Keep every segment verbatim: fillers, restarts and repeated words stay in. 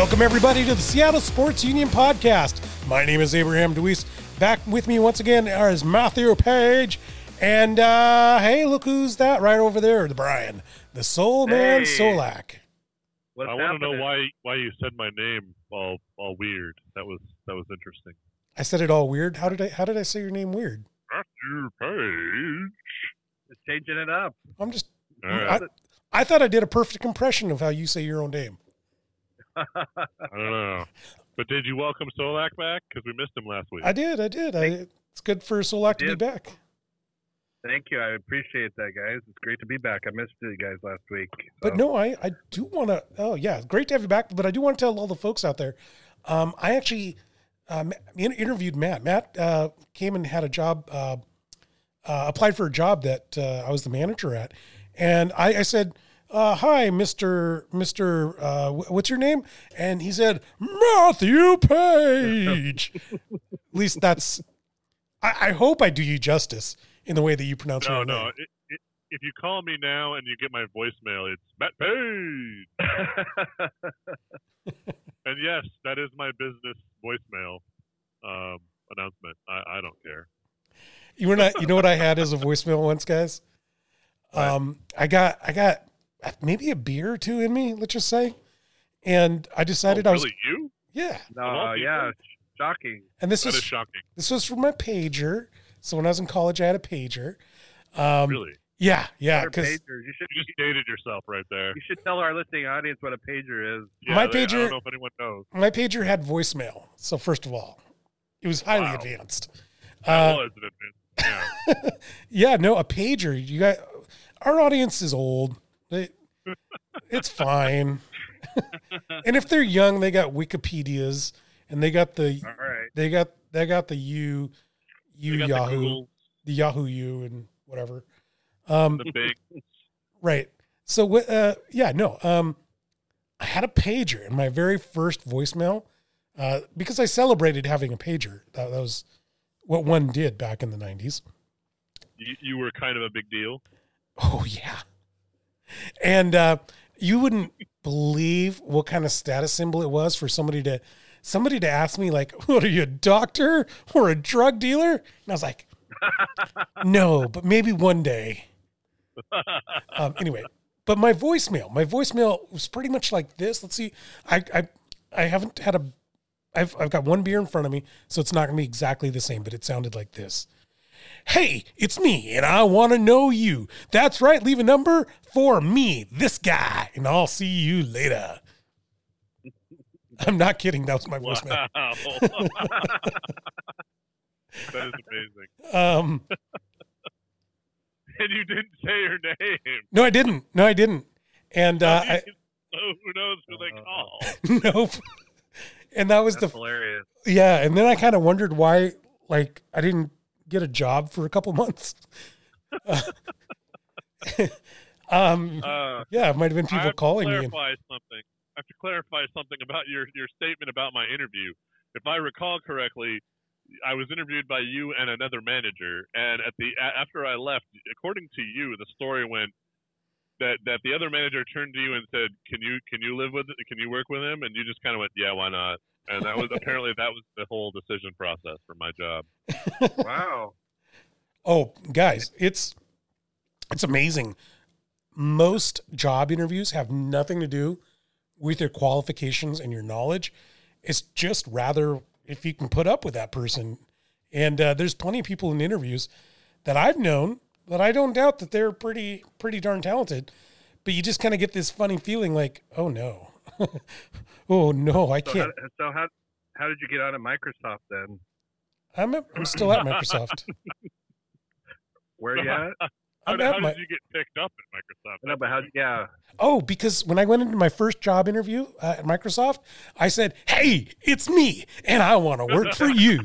Welcome, everybody, to the Seattle Sports Union podcast. My name is Abraham DeWeese. Back with me once again is Matthew Page. And, uh, hey, look who's that right over there, the Brian, the Soul Man Hey. Solak. What's I want to know happening? why why you said my name all all weird. That was that was interesting. I said it all weird. How did I, how did I say your name weird? Matthew Page. Just changing it up. I'm just, All right. I, I thought I did a perfect impression of how you say your own name. I don't know. But did you welcome Solak back? Because we missed him last week. I did, I did. I, it's good for Solak to be did. back. Thank you. I appreciate that, guys. It's great to be back. I missed you guys last week. But so. no, I, I do want to, oh yeah, great to have you back. But I do want to tell all the folks out there, um, I actually um, in- interviewed Matt. Matt uh, came and had a job, uh, uh, applied for a job that uh, I was the manager at. And I, I said, uh, hi, Mister Mister Uh, wh- what's your name? And he said, Matthew Page. At least that's, I, I hope I do you justice in the way that you pronounce no, your no. name. It, it, if you call me now and you get my voicemail, it's Matt Page. And yes, that is my business voicemail um, announcement. I, I don't care. You were not, you know what I had as a voicemail once, guys? Um, I got, I got maybe a beer or two in me, let's just say. And I decided oh, I was, really, you? yeah. no, Well, yeah, shocking. And this That was, is shocking. this was for my pager. So when I was in college, I had a pager. Um, Really? yeah, yeah. What are Cause pagers? You should, You just dated yourself right there. you should tell our listening audience what a pager is. Yeah, My they- I pager- don't know if anyone knows. my pager had voicemail. So first of all, it was highly Wow. advanced. That Uh, was an advance. Yeah. yeah, no, a pager. You got, our audience is old. They, it's fine. And if they're young, they got Wikipedias and they got the, All right. they got, they got the U, U You got the Yahoo, Google, the Yahoo U and whatever. Um, the big. right. So, what, uh, yeah, no, um, I had a pager in my very first voicemail, uh, because I celebrated having a pager. That, that was what one did back in the nineties. You, you were kind of a big deal. Oh yeah. And, uh, you wouldn't believe what kind of status symbol it was for somebody to, somebody to ask me like, what are you, a doctor or a drug dealer? And I was like, no, but maybe one day. Um, anyway, but my voicemail, my voicemail was pretty much like this. Let's see. I, I, I haven't had a, I've, I've got one beer in front of me, so it's not going to be exactly the same, but it sounded like this. Hey, it's me, and I want to know you. That's right. Leave a number for me, this guy, and I'll see you later. I'm not kidding. That was my voicemail. Wow. That is amazing. Um, And you didn't say your name. no, I didn't. No, I didn't. And, uh, I, So who knows who they call? nope. And that was That's the, hilarious. yeah. And then I kind of wondered why, like, I didn't get a job for a couple months. Uh, um, Uh, yeah, it might have been I people have to calling me. And, clarify something. I have to clarify something about your, your statement about my interview. If I recall correctly, I was interviewed by you and another manager, and at the a- after I left, according to you, the story went that, that the other manager turned to you and said, "Can you can you live with can you work with him?" And you just kind of went, "Yeah, why not?" And that was apparently that was the whole decision process for my job. Wow. oh, guys, it's, it's amazing. Most job interviews have nothing to do with your qualifications and your knowledge. It's just rather if you can put up with that person. And uh, there's plenty of people in interviews that I've known that I don't doubt that they're pretty, pretty darn talented, but you just kind of get this funny feeling like, oh no, oh no, I So can't. how, so how how did you get out of Microsoft then? I'm, at, I'm still at Microsoft. Where you at? How, I'm did, at how my- did you get picked up at Microsoft? No, but how? Yeah. Oh, because when I went into my first job interview uh, at Microsoft, I said, hey, it's me, and I want to work for you.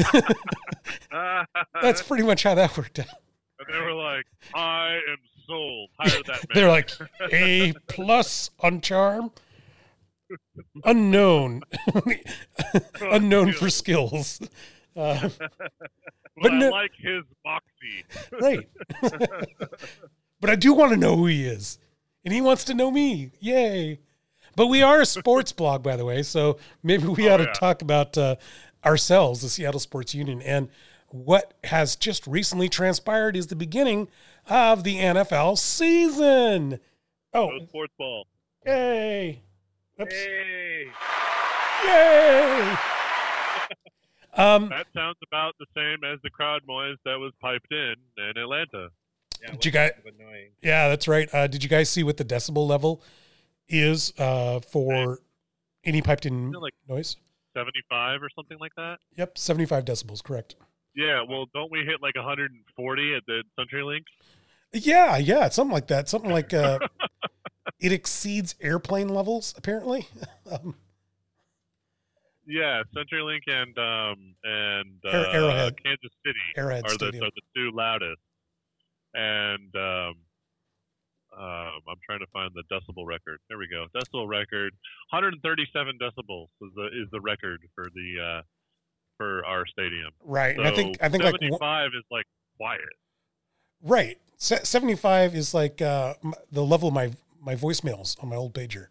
That's pretty much how that worked out. And they were like, "I am sold. Hire that man." They're like, A plus on charm, unknown, unknown for skills. Uh, but but I no- like his moxie. right. But I do want to know who he is, and he wants to know me. Yay. But we are a sports blog, by the way, so maybe we Oh, ought to yeah. talk about uh, ourselves, the Seattle Sports Union, and what has just recently transpired is the beginning of the N F L season. Oh, No sports ball. yay! Oops. Hey. Yay! Um, That sounds about the same as the crowd noise that was piped in in Atlanta. Yeah, Did you guys- kind of annoying. yeah, that's right. Uh, did you guys see what the decibel level is uh, for any piped in Isn't it like noise? seventy-five or something like that? Yep, seventy-five decibels, correct. Yeah, well, don't we hit like one hundred forty at the CenturyLink? Yeah, yeah, it's something like that. Something like uh, it exceeds airplane levels, apparently. um, Yeah, CenturyLink and um and uh, Arrow- Arrowhead. Kansas City Arrowhead are the, Stadium. are the two loudest. And um, um, I'm trying to find the decibel record. There we go. Decibel record, one hundred thirty-seven decibels is the is the record for the uh, for our stadium. right, So and I think I think like seventy-five is like quiet. right, Se- seventy-five is like uh, m- the level of my my voicemails on my old pager.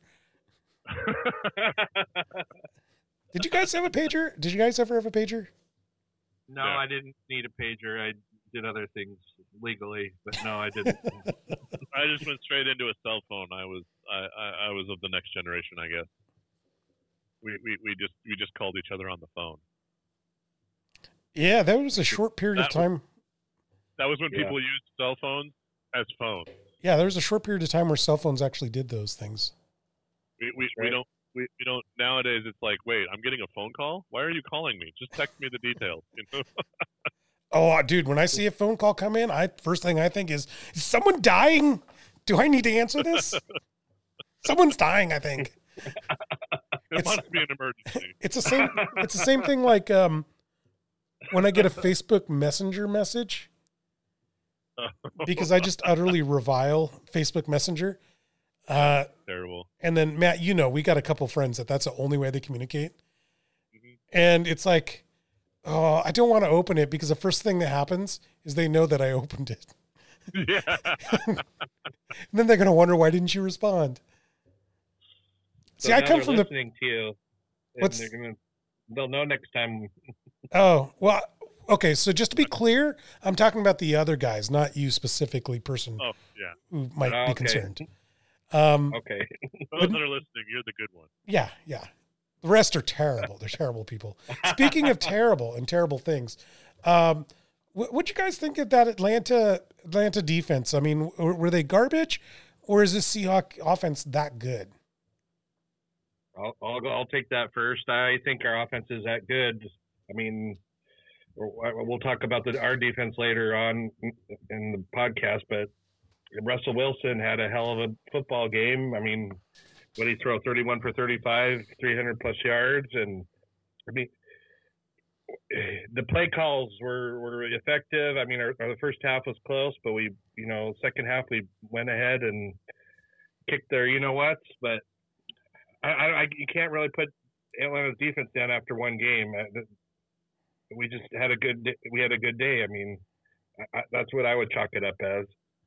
Did you guys have a pager? Did you guys ever have a pager? No, Yeah. I didn't need a pager. I did other things legally, but no, I didn't. I just went straight into a cell phone. I was I, I, I was of the next generation, I guess. We, we we just we just called each other on the phone. Yeah, that was a short period of That was- time. That was when Yeah. people used cell phones as phones. Yeah, there was a short period of time where cell phones actually did those things. We we, we Right. don't we, we don't nowadays. It's like, wait, I'm getting a phone call. Why are you calling me? Just text me the details. You know? Oh, dude, when I see a phone call come in, I first thing I think is, is someone dying? Do I need to answer this? Someone's dying, I think. It It's- must be an emergency. It's the same it's the same thing like um when I get a Facebook Messenger message, because I just utterly revile Facebook Messenger. Uh, Terrible. and then Matt, you know, we got a couple friends that that's the only way they communicate. Mhm. And it's like, oh, I don't want to open it because the first thing that happens is they know that I opened it. Yeah. And then they're going to wonder, why didn't you respond? So See, I now come they're from the, listening to you. And What's- they're gonna, they'll know next time. oh, well, okay. So just to be clear, I'm talking about the other guys, not you specifically, person Oh yeah. who might Oh, be okay. concerned. Um, Okay. Those that are listening, you're the good one. Yeah, yeah. The rest are terrible. They're terrible people. Speaking of terrible and terrible things, um, what would you guys think of that Atlanta Atlanta defense? I mean, were, were they garbage, or is this Seahawk offense that good? I'll, I'll go. I'll take that first. I think our offense is that good. I mean, we'll we'll talk about the, our defense later on in the podcast, but Russell Wilson had a hell of a football game. I mean, what did he throw? thirty-one for thirty-five, three hundred plus yards, and I mean, the play calls were, were effective. I mean, our, our the first half was close, but we, you know, second half we went ahead and kicked their, you know what? But I, I, you can't really put Atlanta's defense down after one game. Uh, We just had a good, we had a good day. I mean, I, that's what I would chalk it up as.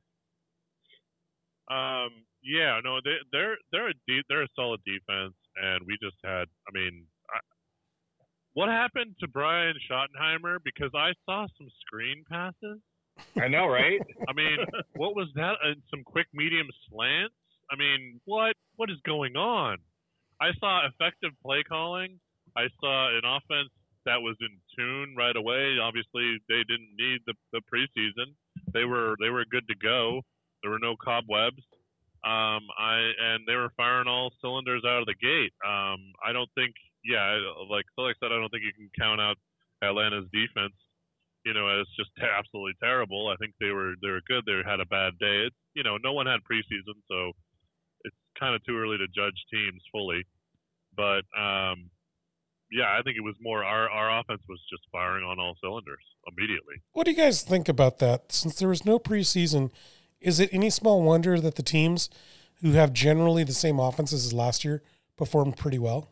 Um, yeah, no, they, they're they're a de- they're a solid defense, and we just had. I mean, I, what happened to Brian Schottenheimer? Because I saw some screen passes. I know, right? I mean, what was that? And some quick medium slants. I mean, what what is going on? I saw effective play calling. I saw an offense that was in tune right away. Obviously, they didn't need the, the preseason. They were they were good to go. There were no cobwebs. Um, I and they were firing all cylinders out of the gate. Um, I don't think, yeah, like like I said, I don't think you can count out Atlanta's defense, you know, as just absolutely terrible. I think they were they were good. They had a bad day. It's, you know, no one had preseason, so it's kind of too early to judge teams fully. But um, yeah, I think it was more our our offense was just firing on all cylinders immediately. What do you guys think about that? Since there was no preseason, is it any small wonder that the teams who have generally the same offenses as last year performed pretty well?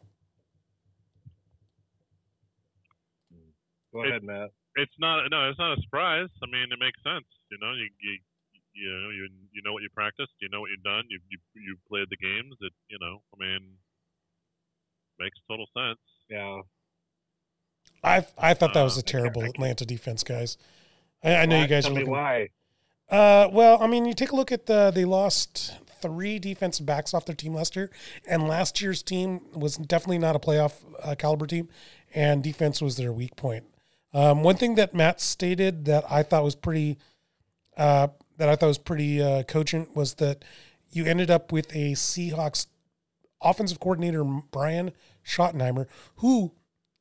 Go It- ahead, Matt. It's not no, it's not a surprise. I mean, it makes sense. You know, you you you know you you know what you practiced. You know what you've done. You you you played the games. It you know. I mean, makes total sense. Yeah. I I thought that was Uh, a terrible I can't- Atlanta defense, guys. I, I know Why- you guys tell are me looking. why. Uh, well, I mean, you take a look at the they lost three defensive backs off their team last year, and last year's team was definitely not a playoff uh, caliber team, and defense was their weak point. Um, one thing that Matt stated that I thought was pretty uh, that I thought was pretty uh, cogent was that you ended up with a Seahawks offensive coordinator, Brian Schottenheimer, who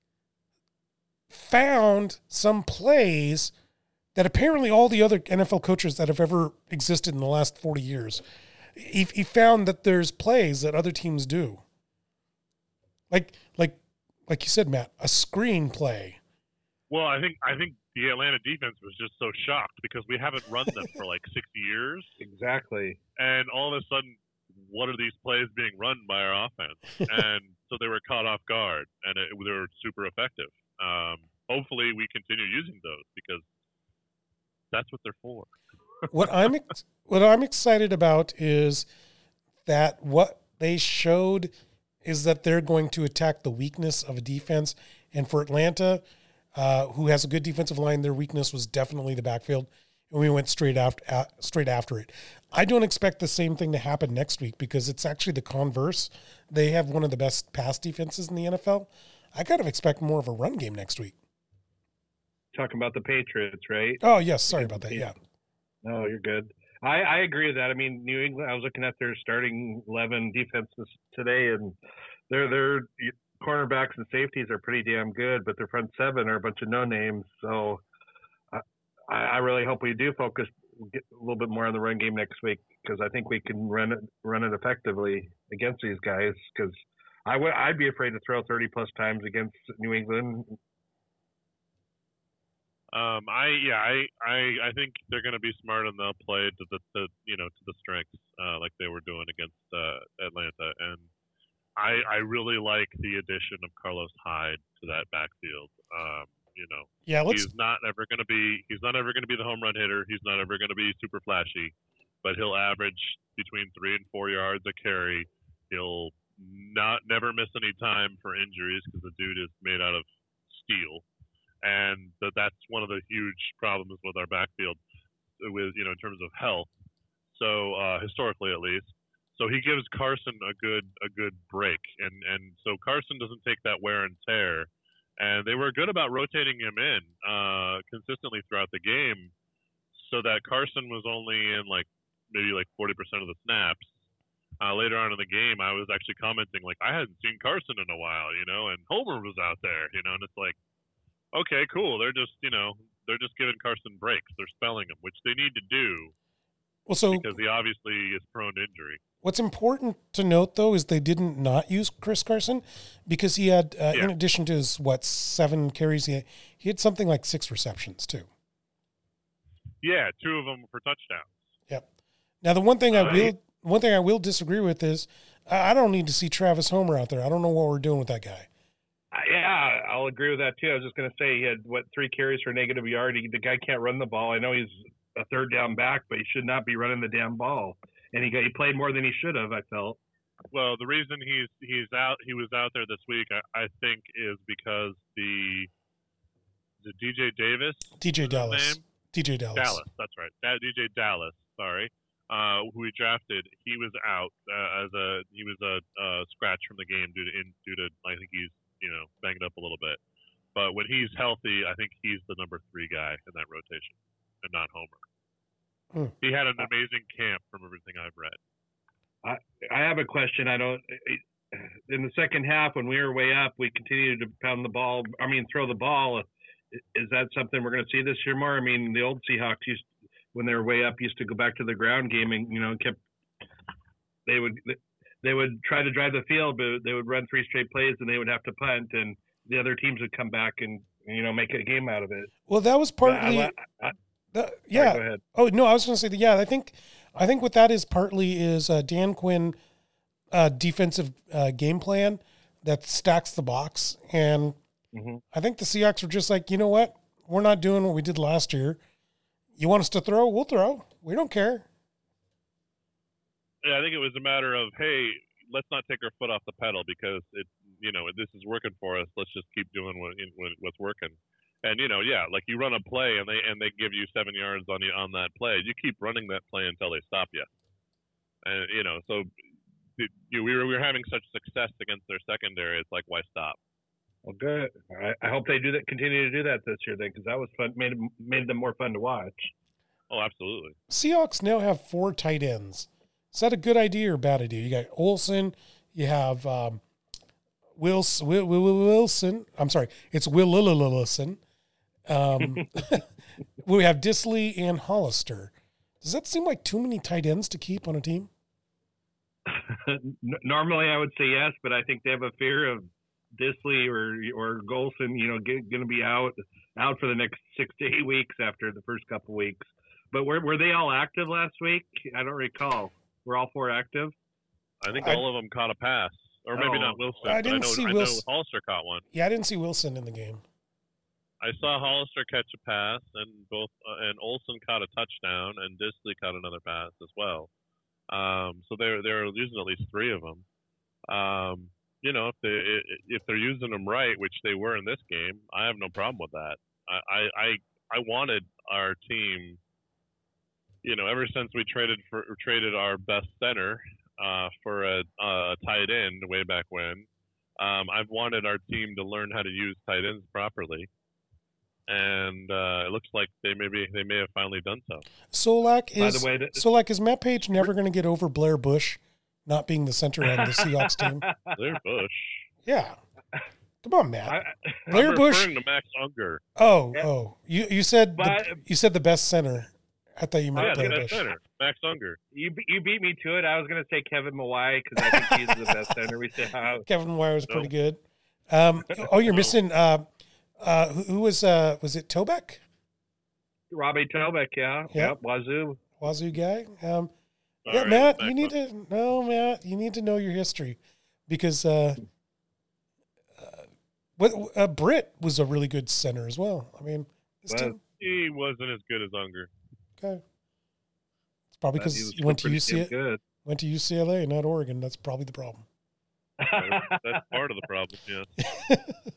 found some plays that apparently all the other N F L coaches that have ever existed in the last forty years, he, he found that there's plays that other teams do. Like, like, like you said, Matt, a screen play. Well, I think I think the Atlanta defense was just so shocked because we haven't run them for like sixty years, Exactly. and all of a sudden, what are these plays being run by our offense? And so they were caught off guard, and it, they were super effective. Um, hopefully, we continue using those because that's what they're for. What I'm ex- what I'm excited about is that what they showed is that they're going to attack the weakness of a defense, and for Atlanta, uh, who has a good defensive line, their weakness was definitely the backfield, and we went straight after uh, straight after it. I don't expect the same thing to happen next week because it's actually the converse. They have one of the best pass defenses in the N F L. I kind of expect more of a run game next week. Talking about the Patriots, right? Oh yes, sorry about that. Yeah, No, you're good. I, I agree with that. I mean, New England. I was looking at their starting eleven defenses today, and their their cornerbacks and safeties are pretty damn good, but their front seven are a bunch of no names. So I, I really hope we do focus get a little bit more on the run game next week because I think we can run it run it effectively against these guys. Because I would I'd be afraid to throw thirty plus times against New England. Um, I yeah, I, I I think they're going to be smart and they'll play to the to, you know to the strengths uh, like they were doing against uh, Atlanta, and I I really like the addition of Carlos Hyde to that backfield. Um, you know, yeah. Let's he's not ever going to be he's not ever going to be the home run hitter. He's not ever going to be super flashy, but he'll average between three and four yards a carry. He'll not never miss any time for injuries because the dude is made out of steel. And that that's one of the huge problems with our backfield, with you know in terms of health. So uh, historically, at least, so he gives Carson a good a good break, and and so Carson doesn't take that wear and tear. And they were good about rotating him in uh, consistently throughout the game, so that Carson was only in like maybe like forty percent of the snaps. Uh, later on in the game, I was actually commenting like I hadn't seen Carson in a while, you know, and Homer was out there, you know, and it's like. Okay, cool. They're just, you know, they're just giving Carson breaks. They're spelling him, which they need to do well. So because he obviously is prone to injury. what's important to note, though, is they didn't not use Chris Carson because he had, uh, Yeah. in addition to his what seven carries, he had, he had something like six receptions too. Yeah, two of them for touchdowns. Yep. Now the one thing I Uh, will one thing I will disagree with is I I don't need to see Travis Homer out there. I don't know what we're doing with that guy. Uh, yeah, I'll agree with that too. I was just going to say he had what three carries for negative yard. He, the guy can't run the ball. I know he's a third down back, but he should not be running the damn ball. And he got, he played more than he should have. I felt. Well, the reason he's he's out he was out there this week, I, I think, is because the the D J Davis, D J is his Dallas. name? D J Dallas. Dallas, that's right. That D J Dallas, sorry, uh, who we drafted. He was out uh, as a he was a uh, scratch from the game due to in, due to I think he's you know banged up a little bit. But when he's healthy, I think he's the number three guy in that rotation, and not Homer. Hmm. He had an amazing camp from everything I've read. I I have a question. I don't. In the second half, when we were way up, we continued to pound the ball. I mean, throw the ball. Is that something we're going to see this year more? I mean, the old Seahawks used, when they were way up, used to go back to the ground game and you know kept. They would they would try to drive the field, but they would run three straight plays and they would have to punt, and the other teams would come back and you know make a game out of it. Well, that was partly. I, I, the, yeah. Sorry, go ahead. Oh no, I was going to say that. Yeah, I think I think what that is partly is uh, Dan Quinn uh, defensive uh, game plan that stacks the box, and Mm-hmm. I think the Seahawks were just like, you know what, we're not doing what we did last year. You want us to throw? We'll throw. We don't care. Yeah, I think it was a matter of, hey, let's not take our foot off the pedal because it you know, this is working for us. Let's just keep doing what, what's working. And you know, yeah, like you run a play and they and they give you seven yards on you on that play. You keep running that play until they stop you. And you know, so you, we were we were having such success against their secondary. It's like, why stop? Well, good. I, I hope they do that. Continue to do that this year, then, because that was fun. Made made them more fun to watch. Oh, absolutely. Seahawks now have four tight ends. Is that a good idea or bad idea? You got Olsen. You have um, Wilson, Will, Will, Wilson. I'm sorry, it's Will Wilson. Um, we have Disley and Hollister. Does that seem like too many tight ends to keep on a team? Normally, I would say yes, but I think they have a fear of Disley or or Golson, you know, going to be out out for the next six to eight weeks after the first couple weeks. But were were they all active last week? I don't recall. Were all four active? I think I, all of them caught a pass, or maybe oh, not Wilson. I didn't I know, see I Wilson. know Hollister caught one. Yeah, I didn't see Wilson in the game. I saw Hollister catch a pass, and both uh, and Olsen caught a touchdown, and Disley caught another pass as well. Um, so they're they're using at least three of them. Um, you know, if they if they're using them right, which they were in this game, I have no problem with that. I I I wanted our team. You know, ever since we traded for traded our best center uh, for a, a tight end way back when, um, I've wanted our team to learn how to use tight ends properly, and uh, it looks like they maybe they may have finally done so. Solak is By the way, that, Solak is Matt Page never going to get over Blair Bush not being the center on the Seahawks team? Blair Bush. Yeah. Come on, Matt. I, Blair I'm Bush. referring to Max Unger. Oh, Yeah. oh. You you said the, But- you said the best center. I thought you meant Yeah, Blair the Bush. best center, Max Unger. you you beat me to it. I was going to say Kevin Mawai because I think he's the best center we still have. Kevin Wire was No. pretty good. Um, oh, you're No. missing. Uh, uh, who, who was? Uh, was it Tobeck? Robbie Telbeck, yeah, Yeah. yep, Wazoo. Wazoo guy. Um, All yeah, right, Matt, back you need up. to no, Matt, you need to know your history because uh, uh, what uh, Britt was a really good center as well. I mean, this Well, team, He wasn't as good as Unger. okay. It's probably He because was you went to pretty U C damn good. went to U C L A, not Oregon. That's probably the problem. That's, that's part of the problem. Yeah,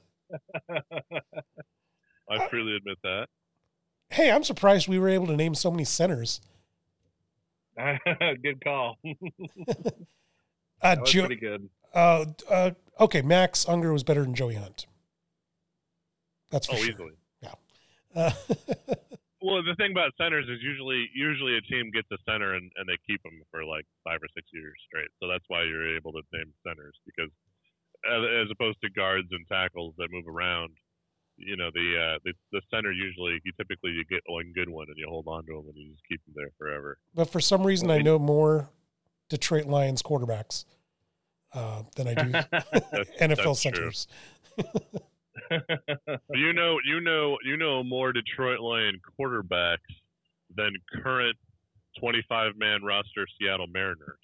I freely admit that. Hey, I'm surprised we were able to name so many centers. Good call. Uh, That was Jo- pretty good. uh, uh, okay, Max Unger was better than Joey Hunt. That's for Oh, sure. easily. Uh, Well, the thing about centers is usually usually a team gets a center and, and they keep them for like five or six years straight. So that's why you're able to name centers because as, as opposed to guards and tackles that move around, you know the uh, the the center usually you typically you get one good one and you hold on to them and you just keep them there forever. but for some reason, I know more Detroit Lions quarterbacks uh, than I do N F L that's true. centers. You know, you know, you know more Detroit Lion quarterbacks than current twenty-five man roster Seattle Mariners.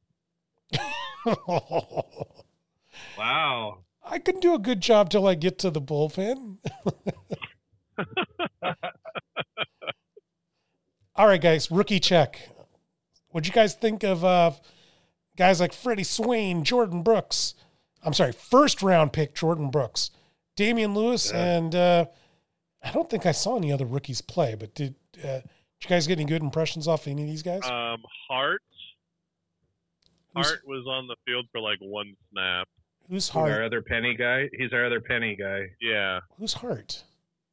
Wow. I can do a good job till I get to the bullpen. All right, guys, rookie check. What'd you guys think of uh, guys like Freddie Swain, Jordan Brooks? I'm sorry, first round pick Jordan Brooks, Damian Lewis, Yeah. and uh, I don't think I saw any other rookies play, but did, uh, did you guys get any good impressions off any of these guys? Um, Hart. Who's- Hart was on the field for like one snap. Who's He's our Hart? other penny guy. He's our other penny guy. Yeah. Who's Hart?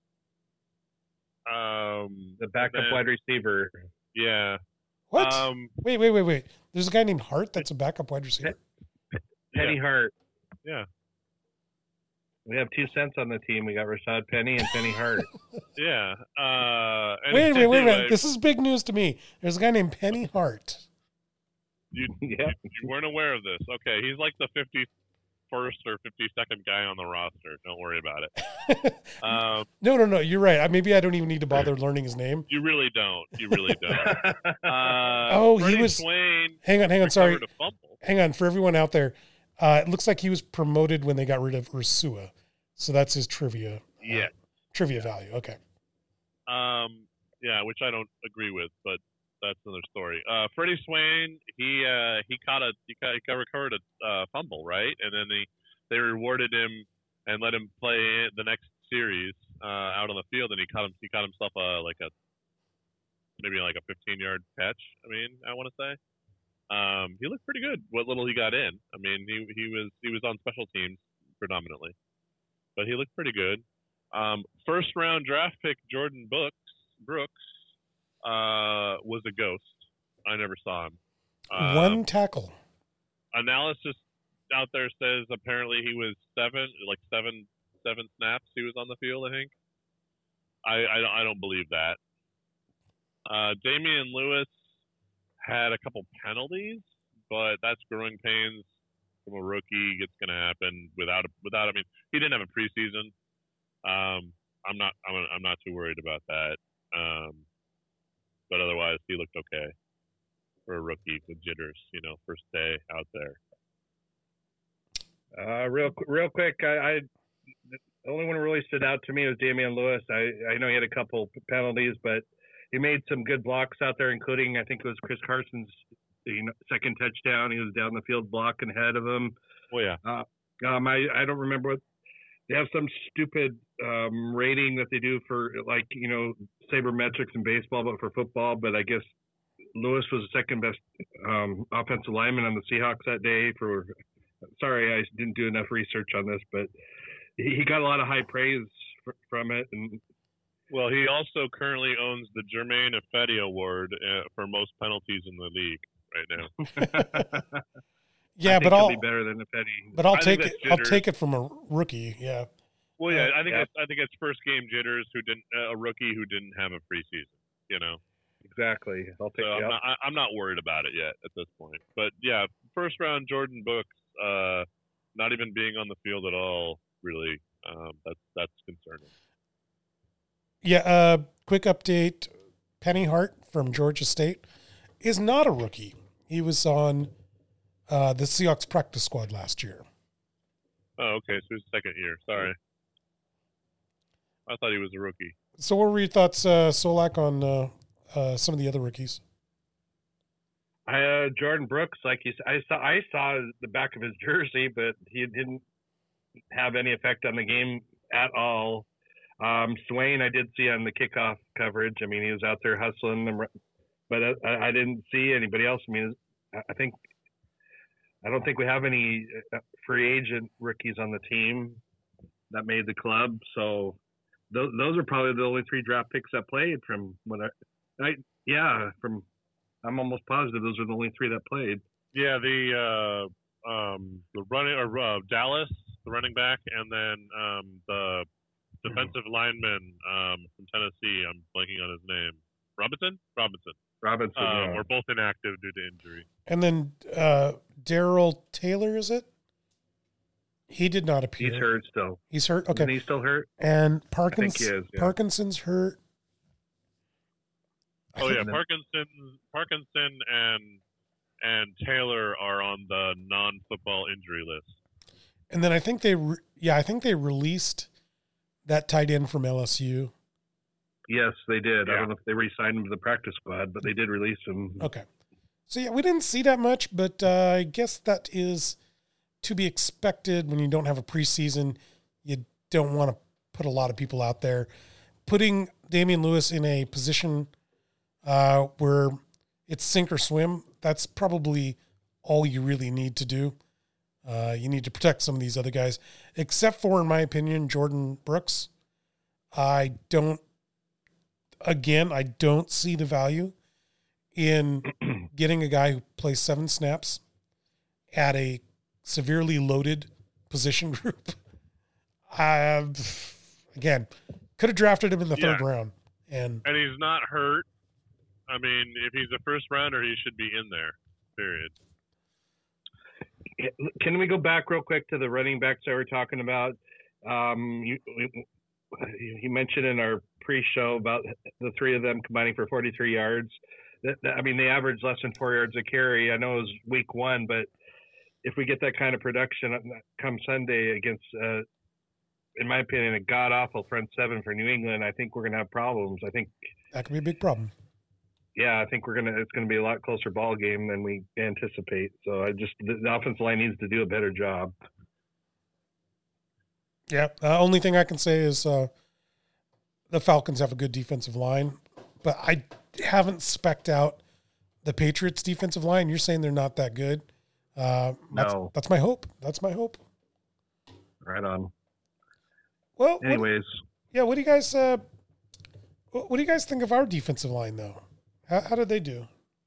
Um, The backup then- wide receiver. Yeah. What? Um, wait, wait, wait, wait. There's a guy named Hart that's a backup wide receiver. Penny yeah. Hart. Yeah. We have two cents on the team. We got Rashad Penny and Penny Hart. Yeah. Uh, and Wait, wait, wait a anyway, minute. This is big news to me. There's a guy named Penny Hart. You, Yeah. you weren't aware of this. Okay, he's like the fifty-first or fifty-second guy on the roster. Don't worry about it. Um, No, no, no. You're right. I, maybe I don't even need to bother learning his name. you really don't. You really don't. Uh, Oh, he Freddie was- Swain Hang on, hang on. Sorry. recovered a fumble. Hang on. For everyone out there, uh, it looks like he was promoted when they got rid of Ursua. So that's his trivia. uh, Yeah. Trivia value. Okay. Um, yeah, which I don't agree with, but that's another story. Uh, Freddie Swain, he uh, he caught a he, caught, he recovered a uh, fumble, right? And then he they rewarded him and let him play the next series uh, out on the field, and he caught him. He caught himself a like a maybe like a fifteen yard catch. I mean, I want to say um, he looked pretty good. What little he got in. I mean, he he was he was on special teams predominantly, but he looked pretty good. Um, first round draft pick Jordan Brooks Brooks uh, was a ghost. I never saw him. Um, One tackle. Analysis out there says apparently he was seven, like seven, seven snaps he was on the field. I think. I I don't, I don't believe that. Uh, Damian Lewis had a couple penalties, but that's growing pains from a rookie. It's going to happen without a, without. I mean, he didn't have a preseason. Um, I'm not I'm I'm not too worried about that. Um, but otherwise, he looked okay for a rookie with jitters. You know, first day out there. Uh, real real quick, I, I the only one who really stood out to me was Damian Lewis. I I know he had a couple penalties, but he made some good blocks out there, including I think it was Chris Carson's you know, second touchdown. He was down the field blocking ahead of him. Oh yeah. Uh, um, I I don't remember what they have some stupid um, rating that they do for like you know sabermetrics in baseball, but for football. But I guess Lewis was the second best um, offensive lineman on the Seahawks that day. For sorry, I didn't do enough research on this, but he, he got a lot of high praise for, from it. And well, he also currently owns the Jermaine Ifedi Award uh, for most penalties in the league right now. Yeah, I but I'll be better than Ifedi. But I'll I take think it. that's I'll jitters. take it from a rookie. Yeah. Well, yeah, I think Yeah. it's, I think it's first game jitters who didn't uh, a rookie who didn't have a preseason. You know, Exactly. I'll take so I'm it. not, I, I'm not worried about it yet at this point. But yeah, first round Jordan Brooks, uh, not even being on the field at all, really. Um, that's that's concerning. Yeah. Uh, quick update: Penny Hart from Georgia State is not a rookie. He was on uh, the Seahawks practice squad last year. Oh, okay, so his second year. Sorry, I thought he was a rookie. So, what were your thoughts, uh, Solak, on uh, uh, some of the other rookies? Uh, Jordan Brooks, like you said, I saw I saw the back of his jersey, but he didn't have any effect on the game at all. Um, Swain, I did see on the kickoff coverage. I mean, he was out there hustling them, but I, I didn't see anybody else. I mean, I think I don't think we have any free agent rookies on the team that made the club. So those those are probably the only three draft picks that played from what I, I yeah from. I'm almost positive those are the only three that played. Yeah, the uh, um, the running or uh, Dallas, the running back, and then um, the defensive lineman um, from Tennessee. I'm blanking on his name. Robinson. Robinson. Robinson. Uh, yeah. We're both inactive due to injury. And then uh, Daryl Taylor, is it? He did not appear. He's hurt still. He's hurt. Okay. Isn't he still hurt? And I Parkins, think he is. Yeah. Parkinson's hurt. I Oh think- yeah, Parkinson, Parkinson, and and Taylor are on the non-football injury list. And then I think they, re- yeah, I think they released that tight end from L S U. Yes, they did. I Yeah. don't know if they re-signed him to the practice squad, but they did release him. Okay. So yeah, we didn't see that much, but uh, I guess that is to be expected when you don't have a preseason. You don't want to put a lot of people out there. Putting Damian Lewis in a position uh, where it's sink or swim, that's probably all you really need to do. Uh, you need to protect some of these other guys, except for, in my opinion, Jordan Brooks. I don't, again, I don't see the value in getting a guy who plays seven snaps at a severely loaded position group. I, again, could have drafted him in the Yeah. third round. And And he's not hurt. I mean, if he's a first rounder, he should be in there. Period. Can we go back real quick to the running backs that we're talking about? Um, you, you mentioned in our pre-show about the three of them combining for forty-three yards. That, that, I mean, they average less than four yards a carry. I know it was week one, but if we get that kind of production come Sunday against, uh, in my opinion, a god-awful front seven for New England, I think we're going to have problems. I think that could be a big problem. Yeah, I think we're gonna. It's gonna be a lot closer ball game than we anticipate. So I just the, the offensive line needs to do a better job. Yeah. Uh, only thing I can say is uh, the Falcons have a good defensive line, but I haven't spec'd out the Patriots defensive line. You're saying they're not that good. Uh, that's, No. that's my hope. That's my hope. Right on. Well, what, Anyways, yeah. What do you guys, uh, what, what do you guys think of our defensive line though? How, how did they do?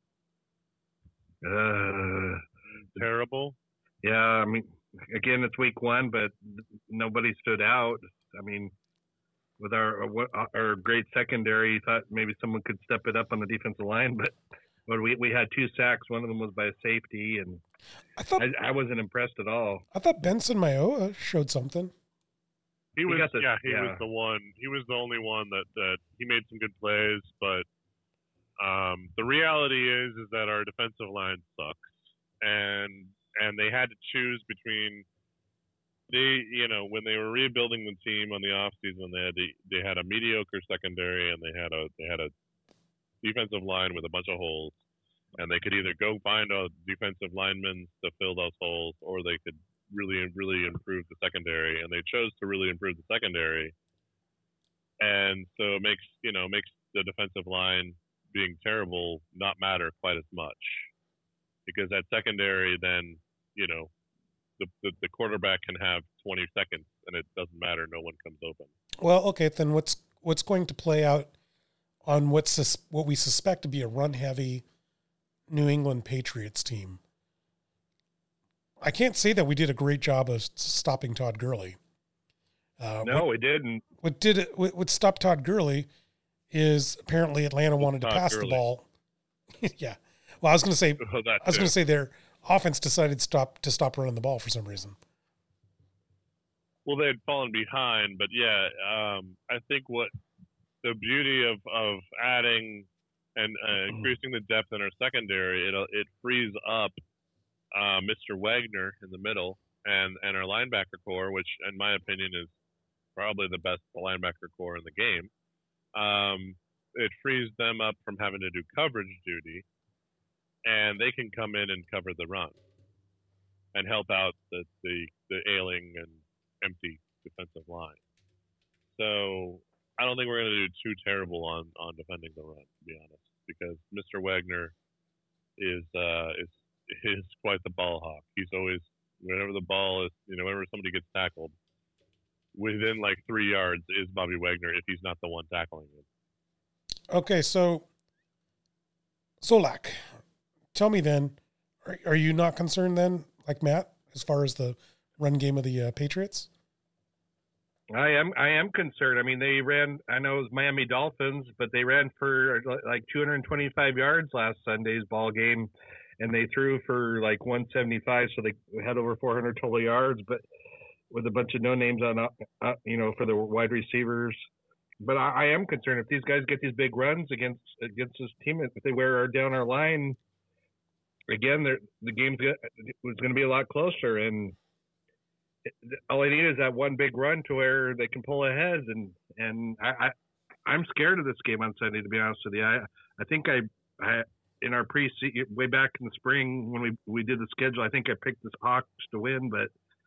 uh, Terrible. yeah, I mean, again, it's week one, but nobody stood out. I mean, with our our great secondary, you thought maybe someone could step it up on the defensive line, but but we we had two sacks. One of them was by a safety, and I thought I, I wasn't impressed at all. I thought Benson Mayoa showed something. He was, got the- yeah, he yeah. was the one. He was the only one that, that he made some good plays, but um, the reality is is that our defensive line sucks, and and they had to choose between they, you know, when they were rebuilding the team on the off season, they had the- they had a mediocre secondary and they had a they had a defensive line with a bunch of holes, and they could either go find a defensive lineman to fill those holes, or they could really, really improve the secondary, and they chose to really improve the secondary. And so it makes, you know, makes the defensive line being terrible not matter quite as much, because that secondary then, you know, the, the, the quarterback can have twenty seconds and it doesn't matter. No one comes open. Well, okay, then what's what's going to play out on what's sus- what we suspect to be a run-heavy New England Patriots team? I can't say that we did a great job of stopping Todd Gurley. Uh, No, what, it didn't. what did it? What, what stopped Todd Gurley is apparently Atlanta wanted to Todd pass Gurley. the ball. Yeah. Well, I was going to say Oh, that I was too. going to say their offense decided to stop to stop running the ball for some reason. Well, they had fallen behind, but yeah, um, I think what the beauty of, of adding and uh, increasing the depth in our secondary, it it frees up uh, Mister Wagner in the middle and, and our linebacker core, which in my opinion is probably the best linebacker core in the game. Um, it frees them up from having to do coverage duty, and they can come in and cover the run and help out the, the, the ailing and empty defensive line. So I don't think we're going to do too terrible on, on defending the run, to be honest, because Mister Wagner is uh, is is quite the ball hawk. He's always, whenever the ball is, you know, whenever somebody gets tackled, within like three yards is Bobby Wagner if he's not the one tackling him. Okay, so Solak, tell me then, are, are you not concerned then, like Matt, as far as the run game of the uh, Patriots? I am I am concerned. I mean, they ran. I know it was Miami Dolphins, but they ran for like two hundred twenty-five yards last Sunday's ball game, and they threw for like one seventy-five, so they had over four hundred total yards. But with a bunch of no names on, uh, you know, for the wide receivers. But I, I am concerned if these guys get these big runs against against this team, if they wear down our line again, the game's was going to be a lot closer, and all I need is that one big run to where they can pull ahead, and and I, I I'm scared of this game on Sunday, to be honest with you. I I think I, I in our pre way back in the spring when we we did the schedule, I think I picked the Hawks to win, but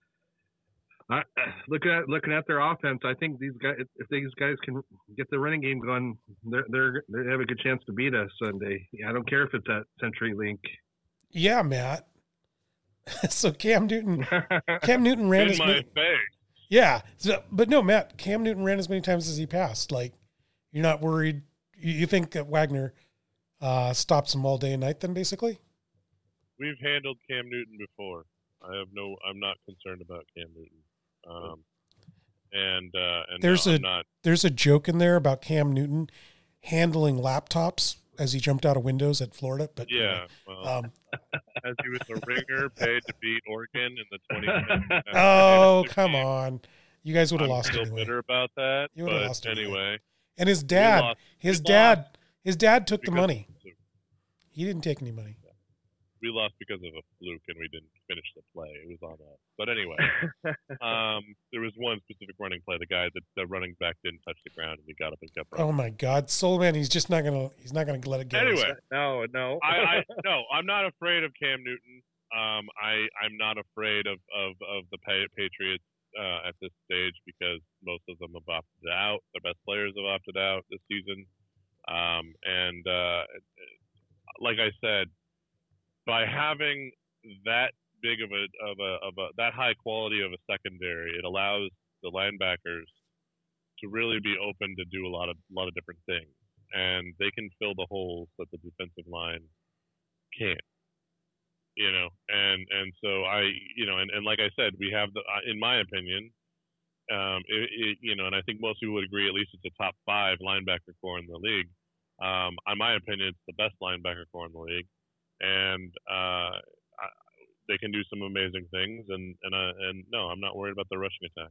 I, looking at looking at their offense, I think these guys, if these guys can get the running game going, they're they're they have a good chance to beat us Sunday. I don't care if it's at CenturyLink. Yeah, Matt. So Cam Newton, Cam Newton ran In as my many, face. yeah, so, but no, Matt, Cam Newton ran as many times as he passed. Like, you're not worried. You, you think that Wagner uh, stops him all day and night? Then basically, We've handled Cam Newton before. I have no. I'm not concerned about Cam Newton. Um, and uh, and There's no, a- I'm not. there's a joke in there about Cam Newton handling laptops as he jumped out of windows at Florida. But Yeah. Well, um, as he was a ringer paid to beat Oregon in the twenty twenty. oh come on, you guys would have I'm lost still anyway. bitter about that. You would've But lost anyway. anyway, And his we dad, lost- his we dad, lost his dad took the because- money. He didn't take any money. We lost because of a fluke, and we didn't finish the play. It was on us. But anyway, um, there was one specific running play. The guy, the, the running back, didn't touch the ground, and he got up and kept running. Oh my God, Sullivan, he's just not gonna, he's not gonna let it go. Anyway, no, no. I, I no, I'm not afraid of Cam Newton. Um, I I'm not afraid of of, of the Pa- Patriots uh, at this stage because most of them have opted out. The best players have opted out this season. Um, and uh, like I said, by having that big of a of a of a that high quality of a secondary, it allows the linebackers to really be open to do a lot of a lot of different things, and they can fill the holes that the defensive line can't. You know, and and so I, you know, and, and like I said, we have the, in my opinion, um, it, it, you know, and I think most people would agree, at least it's a top five linebacker core in the league. Um, in my opinion, it's the best linebacker core in the league, and uh, I, they can do some amazing things. And and uh, and no, I'm not worried about the rushing attack.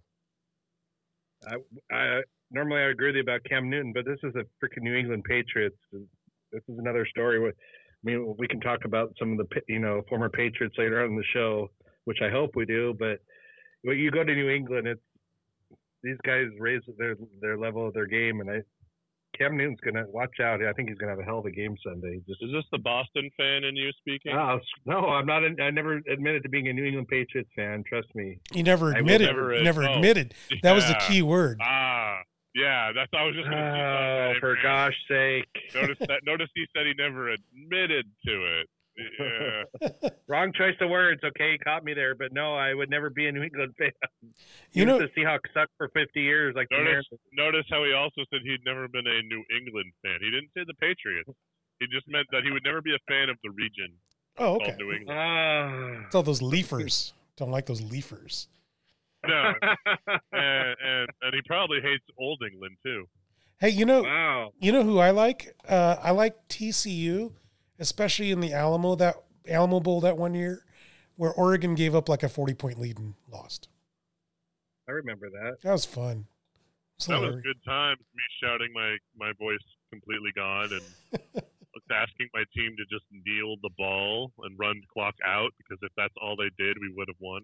I, I normally I agree with you about Cam Newton, but this is a freaking New England Patriots. This is another story with. I mean, we can talk about some of the, you know, former Patriots later on in the show, which I hope we do. But when you go to New England, it's these guys raise their their level of their game, and I Cam Newton's gonna watch out. I think he's gonna have a hell of a game Sunday. Just, is this the Boston fan in you speaking? Oh, no, I'm not. I never admitted to being a New England Patriots fan. Trust me. You never admitted. Never, never oh, admitted. That yeah. was the key word. Ah. Yeah, that's I was just going to say. Oh, for gosh sake! Notice that. Notice he said he never admitted to it. Yeah. Wrong choice of words. Okay, he caught me there, but no, I would never be a New England fan. You know, the Seahawks sucked for fifty years. Like notice, notice how he also said he'd never been a New England fan. He didn't say the Patriots. He just meant that he would never be a fan of the region. Oh, okay. Called New England. Uh, it's all those leafers. Don't like those leafers. No, and, and and he probably hates Old England too. Hey, you know, wow. you know who I like? Uh, I like T C U, especially in the Alamo that Alamo Bowl that one year, where Oregon gave up like a forty point lead and lost. I remember that. That was fun. Was that hilarious. Was good times. Me shouting my my voice completely gone and asking my team to just kneel the ball and run clock out because if that's all they did, we would have won.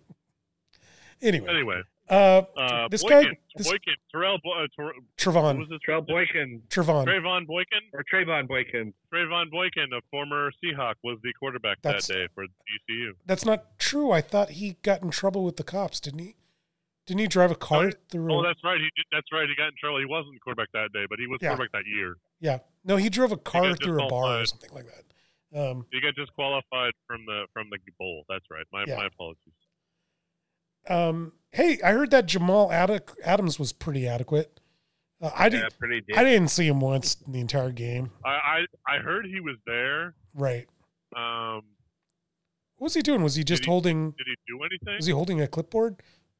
Anyway, anyway, uh, uh, this Boykin, guy, this, Boykin, Terrell, uh, Ter, Trevon, was this? Terrell Boykin, Trevon, Trayvon Boykin, or Trayvon Boykin, Trayvon Boykin, a former Seahawk, was the quarterback that's, that day for T C U. That's not true. I thought he got in trouble with the cops, didn't he? Didn't he drive a car oh, through? Oh, that's right. He did, that's right. He got in trouble. He wasn't quarterback that day, but he was yeah. quarterback that year. Yeah. No, he drove a car through a bar or something like that. Um, he got disqualified from the from the bowl. That's right. My yeah. my apologies. Um. Hey, I heard that Jamal Ad- Adams was pretty adequate. Uh, I didn't. Yeah, pretty I didn't see him once in the entire game. I, I I heard he was there. Right. Um. What was he doing? Was he just did he, holding? Did he do anything? Was he holding a clipboard?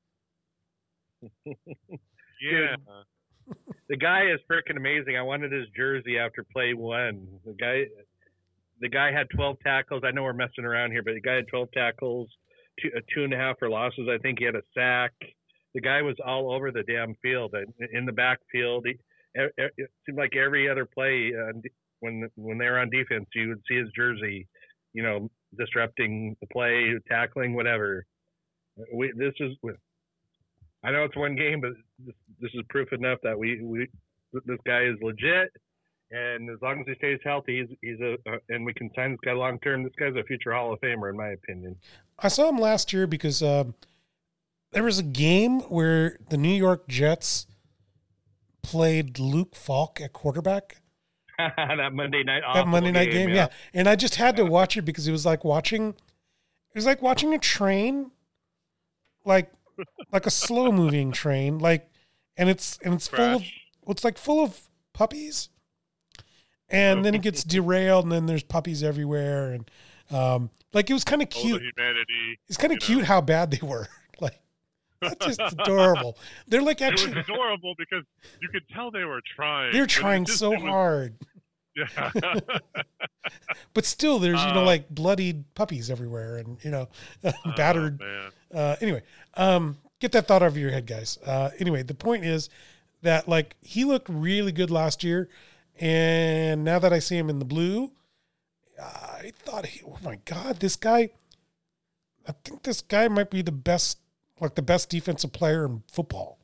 Yeah. The guy is freaking amazing. I wanted his jersey after play one. The guy, the guy had twelve tackles. I know we're messing around here, but the guy had twelve tackles, two, uh, two and a half for losses. I think he had a sack. The guy was all over the damn field, in the backfield. He, it seemed like every other play uh, when when they were on defense, you would see his jersey, you know, disrupting the play, tackling, whatever. We this is. I know it's one game, but this, this is proof enough that we, we this guy is legit, and as long as he stays healthy, he's he's a uh, and we can sign this guy long term. This guy's a future Hall of Famer, in my opinion. I saw him last year because uh, there was a game where the New York Jets played Luke Falk at quarterback. that Monday night, that Monday night game, game, yeah. yeah. And I just had to watch it because it was like watching, it was like watching a train, like. like a slow moving train, like, and it's, and it's Crash. full of, it's like full of puppies, and then it gets derailed and then there's puppies everywhere. And, um, like, it was kind of cute. Humanity, it's kind of cute know. how bad they were. Like, that's just adorable. They're like actually it was adorable because you could tell they were trying. They're trying just, so was, hard. Yeah. But still there's, you know, uh, like bloodied puppies everywhere and, you know, battered. Oh, man. Uh, anyway, um, get that thought out of your head, guys. Uh, anyway, the point is that like he looked really good last year. And now that I see him in the blue, I thought, he, oh my God, this guy, I think this guy might be the best, like the best defensive player in football.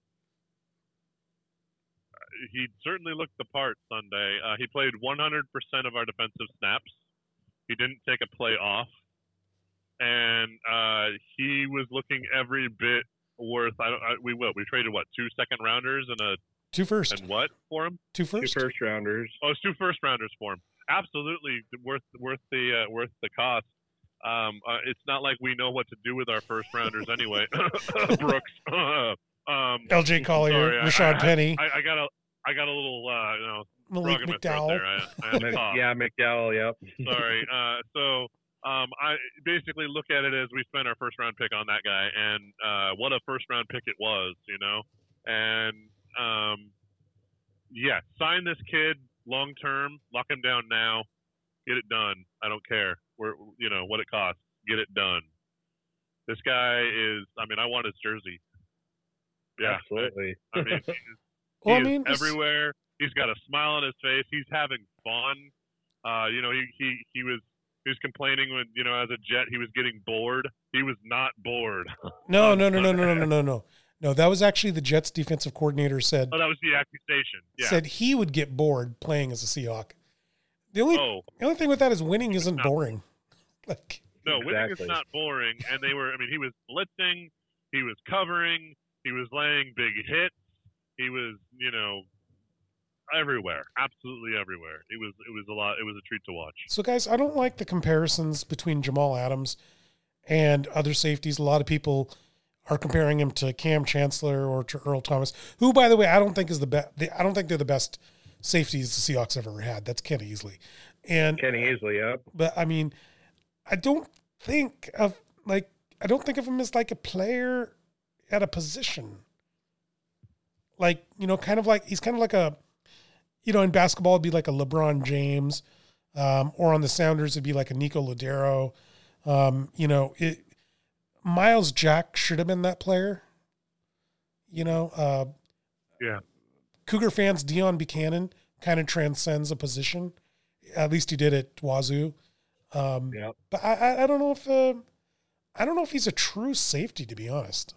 He certainly looked the part Sunday. Uh, he played one hundred percent of our defensive snaps. He didn't take a play off. And uh, he was looking every bit worth. I don't. I, we what? We traded what? Two second rounders and a Two first. and what for him? Two Two first. first rounders. Oh, it's two first rounders for him. Absolutely worth worth the uh, worth the cost. Um, uh, it's not like we know what to do with our first rounders anyway. Brooks. um, L J Collier, sorry, I- Rashad I, Penny, I, I got a I got a little uh, you know Malik frog in my throat McDowell. there. I, I had to cough. Yeah, McDowell. Yep. Sorry. Uh, so um, I basically look at it as we spent our first round pick on that guy, and uh, what a first round pick it was, you know. And um, yeah, sign this kid long term, lock him down now, get it done. I don't care where you know what it costs, get it done. This guy is. I mean, I want his jersey. Yeah, Absolutely. I, I mean, he's, Well, I he is mean, it's- everywhere. He's got a smile on his face. He's having fun. Uh, you know, he, he, he was he was complaining when, you know, as a Jet, he was getting bored. He was not bored. No, no, no, no, no, no, no, no, no. No, that was actually the Jets defensive coordinator said Oh, that was the accusation. Yeah. said he would get bored playing as a Seahawk. The only oh, the only thing with that is winning isn't No. boring. Like no, winning Exactly. is not boring. And they were, I mean, he was blitzing. He was covering. He was laying big hits. He was, you know, everywhere. Absolutely everywhere. It was, it was a lot. It was a treat to watch. so, guys, I don't like the comparisons between Jamal Adams and other safeties. A lot of people are comparing him to Cam Chancellor or to Earl Thomas, who, by the way, I don't think is the best. I don't think they're the best safeties the Seahawks ever had. That's Kenny Easley, and Kenny Easley. Yep. but I mean, I don't think of like I don't think of him as like a player at a position. Like, you know, kind of like he's kind of like a, you know, in basketball it'd be like a LeBron James, um, or on the Sounders it'd be like a Nico Lodero. Um, you know, it, Miles Jack should have been that player. You know, uh, Yeah. Cougar fans, Deion Buchanan kind of transcends a position. At least he did at Wazoo. Um, Yep. But I, I, I don't know if uh, I don't know if he's a true safety, to be honest.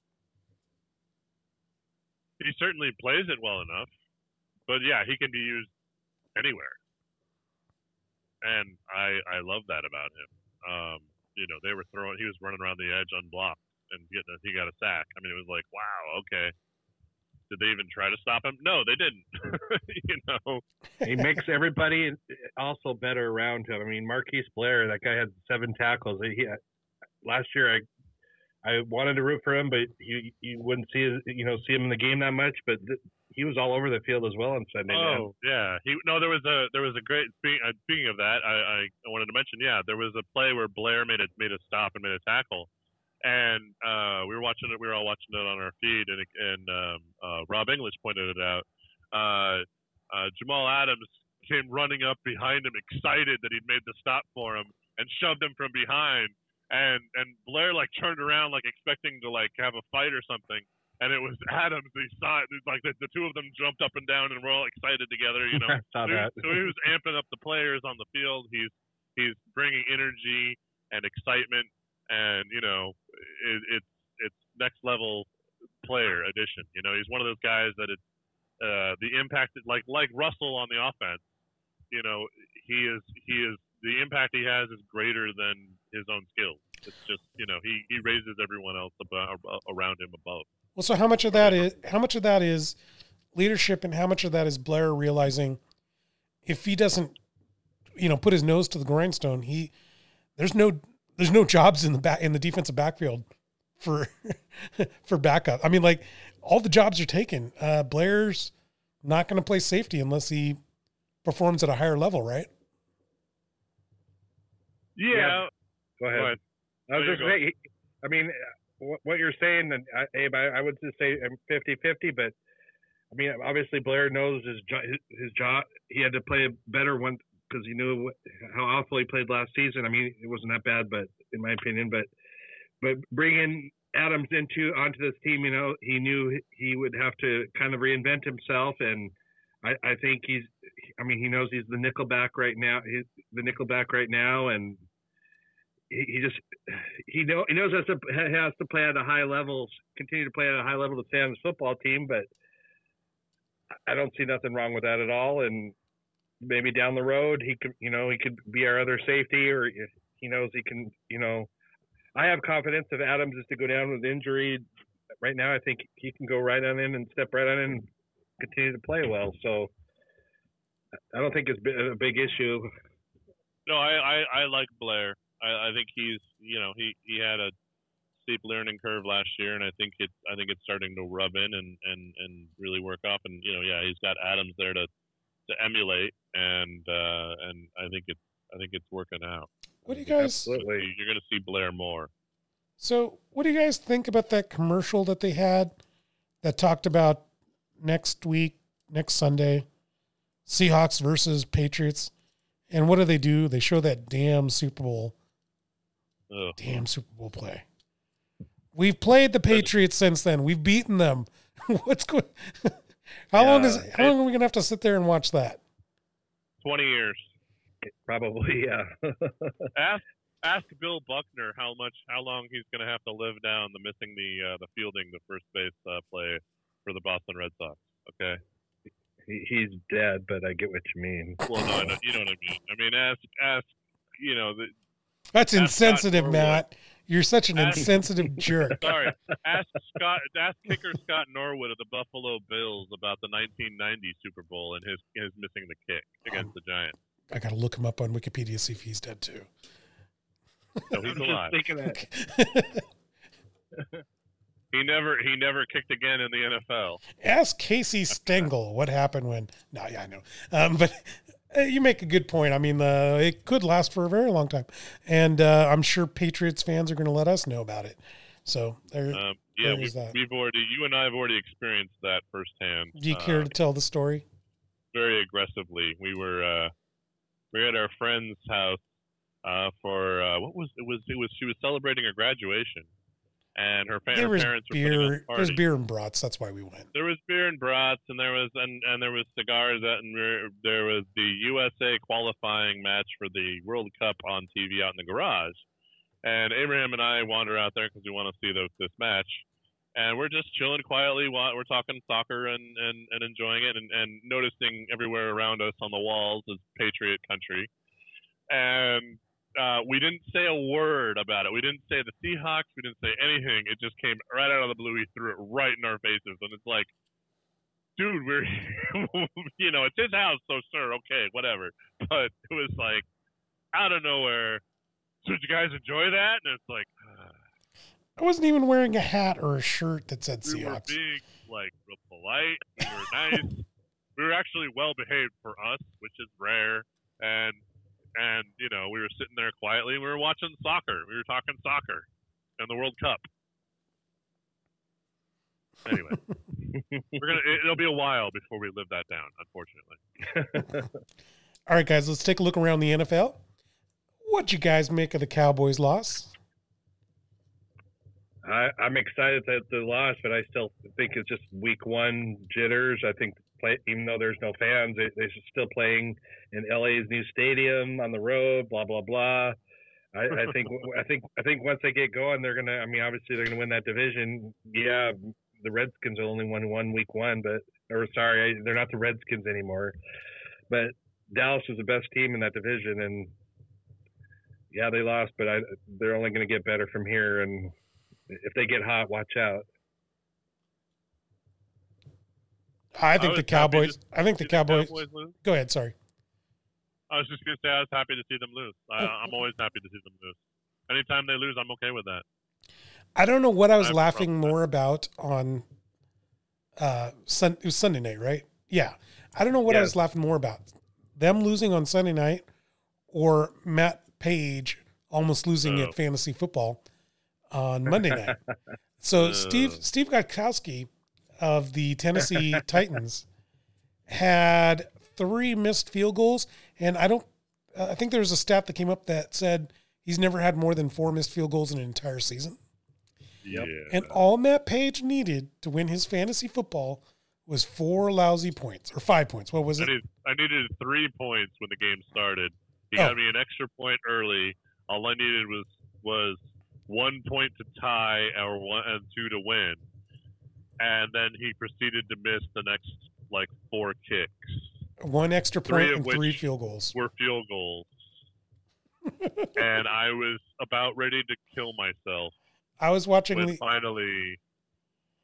He certainly plays it well enough, but yeah, he can be used anywhere, and I I love that about him. Um, you know, they were throwing, he was running around the edge unblocked and getting a, he got a sack. I mean, it was like, wow, okay. Did they even try to stop him? No, they didn't. You know, He makes everybody also better around him. I mean, Marquise Blair, that guy had seven tackles. He last year, I I wanted to root for him, but you you wouldn't see his, you know see him in the game that much. But th- he was all over the field as well on Sunday. oh yeah, he no, there was a there was a great speaking, uh, speaking of that, I, I wanted to mention, yeah, there was a play where Blair made a made a stop and made a tackle, and uh, we were watching it, we were all watching it on our feed, and and um, uh, Rob English pointed it out. Uh, uh, Jamal Adams came running up behind him, excited that he'd made the stop for him, and shoved him from behind. And and Blair like turned around like expecting to like have a fight or something, and it was Adams. He saw it, like the, the two of them jumped up and down, and we're all excited together. You know, I saw so, he, that. so he was amping up the players on the field. He's he's bringing energy and excitement, and you know, it, it's it's next level player addition. You know, he's one of those guys that it's uh, the impact like like Russell on the offense. You know, he is he is the impact he has is greater than his own skills. It's just, you know, he, he raises everyone else above, around him above. Well, so how much of that is how much of that is leadership, and how much of that is Blair realizing if he doesn't, you know, put his nose to the grindstone, he there's no there's no jobs in the back in the defensive backfield for for backup. I mean, like all the jobs are taken. Uh, Blair's not going to play safety unless he performs at a higher level, right? Yeah. Yeah. Go ahead. Go ahead. I was There you just go. saying, I mean, what, what you're saying, and I, Abe, I, I would just say I'm fifty-fifty, but I mean, obviously Blair knows his jo- his, his job. He had to play better one because he knew what, how awful he played last season. I mean, it wasn't that bad, but in my opinion, but but bringing Adams into onto this team, you know, he knew he would have to kind of reinvent himself, and I, I think he's. I mean, he knows he's the nickelback right now. He's the nickelback right now, and he, he just he know he knows has to has to play at a high level, continue to play at a high level to stay on his football team. But I don't see nothing wrong with that at all. And maybe down the road he could, you know, he could be our other safety, or if he knows he can, you know. I have confidence if Adams is to go down with injury, right now, I think he can go right on in and step right on in and continue to play well. So I don't think it's a big issue. No, I, I, I like Blair. I, I think he's, you know, he, he had a steep learning curve last year, and I think it I think it's starting to rub in and, and, and really work off. And you know, yeah, he's got Adams there to, to emulate, and uh, and I think it's I think it's working out. What do you guys? Absolutely. You're going to see Blair more. So, what do you guys think about that commercial that they had that talked about next week, next Sunday, Seahawks versus Patriots? And what do they do? They show that damn Super Bowl, Ugh. damn Super Bowl play. We've played the Patriots since then. We've beaten them. What's going? How Yeah, long is? How long are we gonna have to sit there and watch that? Twenty years. Probably, yeah. Ask ask Bill Buckner how much how long he's going to have to live down the missing the uh, the fielding the first base uh, play for the Boston Red Sox. Okay. he, he's dead, but I get what you mean. Well, no, no, you know what I mean. I mean, ask ask you know the. That's ask insensitive, Scott Matt. You're such an Ask- insensitive jerk. Sorry, ask Scott. Ask kicker Scott Norwood of the Buffalo Bills about the nineteen ninety Super Bowl and his his missing the kick against the Giants. I got to look him up on Wikipedia, see if he's dead too. So he's I'm alive. just thinking that. He never he never kicked again in the N F L. Ask Casey Stengel what happened when. No, yeah, I know. Um, but uh, you make a good point. I mean, uh, it could last for a very long time, and uh, I'm sure Patriots fans are going to let us know about it. So there. Um, yeah, There we, is that. we've already you and I have already experienced that firsthand. Do you care uh, to tell the story? very aggressively. We were uh, we were at our friend's house uh, for uh, what was it was it was she was celebrating her graduation, and her, fa- There her was parents were putting on beer. a party. There's beer and brats. That's why we went. There was beer and brats, and there was and, and there was cigars, and there, there was the U S A qualifying match for the World Cup on T V out in the garage. And Abraham and I wander out there because we want to see the, this match, and we're just chilling quietly while we're talking soccer and, and, and enjoying it, and, and noticing everywhere around us on the walls is Patriot country. And uh, we didn't say a word about it. We didn't say the Seahawks. We didn't say anything. It just came right out of the blue. He threw it right in our faces, and it's like, dude, we're, you know, it's his house, so sure, okay, whatever. But it was like out of nowhere. So did you guys enjoy that? And it's like, uh, I wasn't even wearing a hat or a shirt that said we were Seahawks. being like real polite. We were nice. We were actually well behaved for us, which is rare. And and you know, we were sitting there quietly. We were watching soccer. We were talking soccer and the World Cup. Anyway, we're gonna. It, it'll be a while before we live that down, unfortunately. All right, guys, let's take a look around the N F L. What'd you guys make of the Cowboys' loss? I, I'm excited that they lost, but I still think it's just week one jitters. I think play, even though there's no fans, they, they're still playing in L A's new stadium on the road. Blah blah blah. I, I think I think I think once they get going, they're gonna. I mean, obviously they're gonna win that division. Yeah, the Redskins only won one week one, but or sorry, they're not the Redskins anymore. But Dallas was the best team in that division, and yeah, they lost, but I, they're only going to get better from here. And if they get hot, watch out. I think I the was happy Cowboys. to I think the See Cowboys. Cowboys lose? Go ahead. Sorry. I was just gonna say I was happy to see them lose. I, I'm always happy to see them lose. Anytime they lose, I'm okay with that. I don't know what I was I have a laughing problem with more about on uh sun, it was Sunday night, right? Yeah. I don't know what I Yes. was laughing more about. Them losing on Sunday night or Matt Page almost losing Oh. at fantasy football on Monday night. So Oh. Steve Steve Gostkowski of the Tennessee Titans had three missed field goals, and I don't uh, I think there was a stat that came up that said he's never had more than four missed field goals in an entire season. Yep. Yeah. And all Matt Page needed to win his fantasy football was four lousy points or five points. What was I it? needed, I needed three points when the game started. He Oh. got me an extra point early. All I needed was was one point to tie or one and two to win, and then he proceeded to miss the next like four kicks. One extra Three point of and which three field goals. Were field goals, and I was about ready to kill myself I was watching when the finally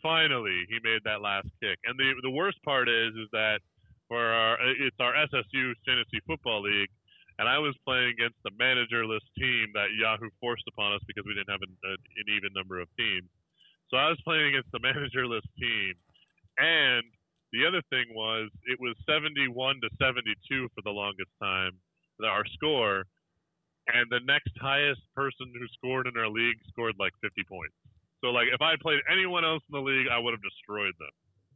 finally he made that last kick. And the the worst part is is that for our it's our S S U Fantasy Football League, and I was playing against the managerless team that Yahoo forced upon us because we didn't have an, an even number of teams. So I was playing against the managerless team, and the other thing was it was seventy-one to seventy-two for the longest time, our score, and the next highest person who scored in our league scored like fifty points. So like if I had played anyone else in the league, I would have destroyed them.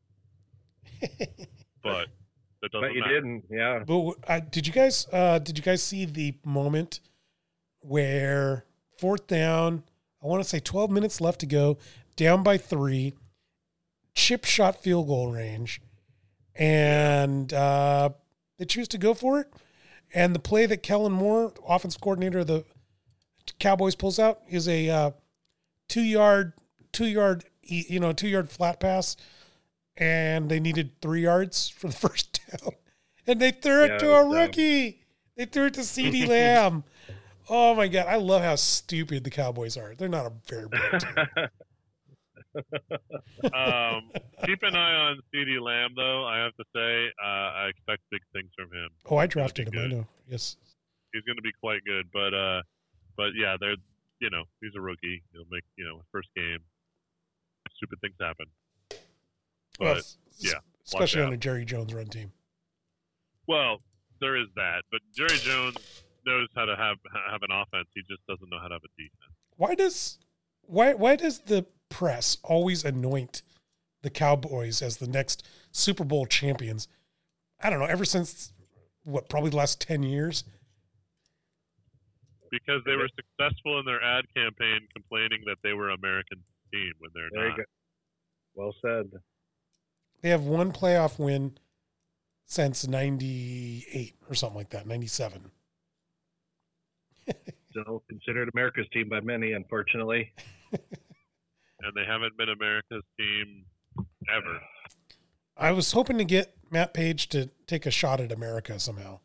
But that doesn't But you matter. didn't, yeah. But uh, did you guys uh, did you guys see the moment where fourth down? I want to say twelve minutes left to go, down by three, chip shot field goal range, and uh, they choose to go for it. And the play that Kellen Moore, offense coordinator of the Cowboys, pulls out is a uh, two yard two yard you know two yard flat pass. And they needed three yards for the first down. And they threw it Yeah, to a so. rookie. They threw it to CeeDee Lamb. Oh, my God. I love how stupid the Cowboys are. They're not a very bad team. um, keep an eye on CeeDee Lamb, though. I have to say, uh, I expect big things from him. Oh, I drafted him. I good. know. Yes. He's going to be quite good, but uh, but yeah, they're you know he's a rookie. He'll make you know first game. Stupid things happen. But Well, yeah, especially out. on a Jerry Jones run team. well, there is that, but Jerry Jones knows how to have have an offense. He just doesn't know how to have a defense. Why does why why does the press always anoint the Cowboys as the next Super Bowl champions? I don't know. Ever since what, probably the last ten years. Because they were successful in their ad campaign, complaining that they were American team when they're There you not. go. Well said. They have one playoff win since ninety-eight or something like that, ninety-seven. Still considered America's team by many, unfortunately. And they haven't been America's team ever. I was hoping to get Matt Page to take a shot at America somehow.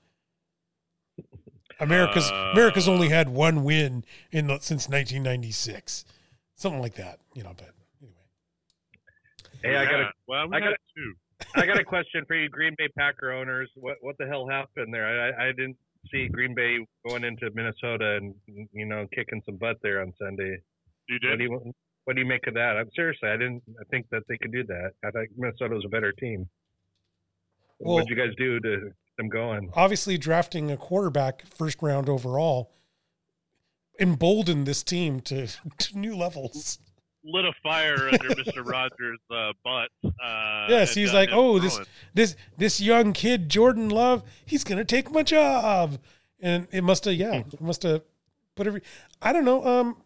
America's Uh, America's only had one win in the, since nineteen ninety-six, something like that, you know. But anyway, Hey, I got a Yeah. Well, we I had got two. I got a question for you, Green Bay Packer owners. What what the hell happened there? I, I didn't see Green Bay going into Minnesota and you know kicking some butt there on Sunday. You What did? do you what do you make of that? I'm seriously, I didn't I think that they could do that. I think Minnesota was a better team. Well- what did you guys do to get them going? obviously drafting a quarterback first round overall emboldened this team to, to new levels. Lit a fire under Mister Rogers' uh, butt. Uh, Yes, and he's got like, him oh, this going. this this young kid, Jordan Love, he's gonna take my job, and it must have, yeah, it must have put every. I don't know. Um,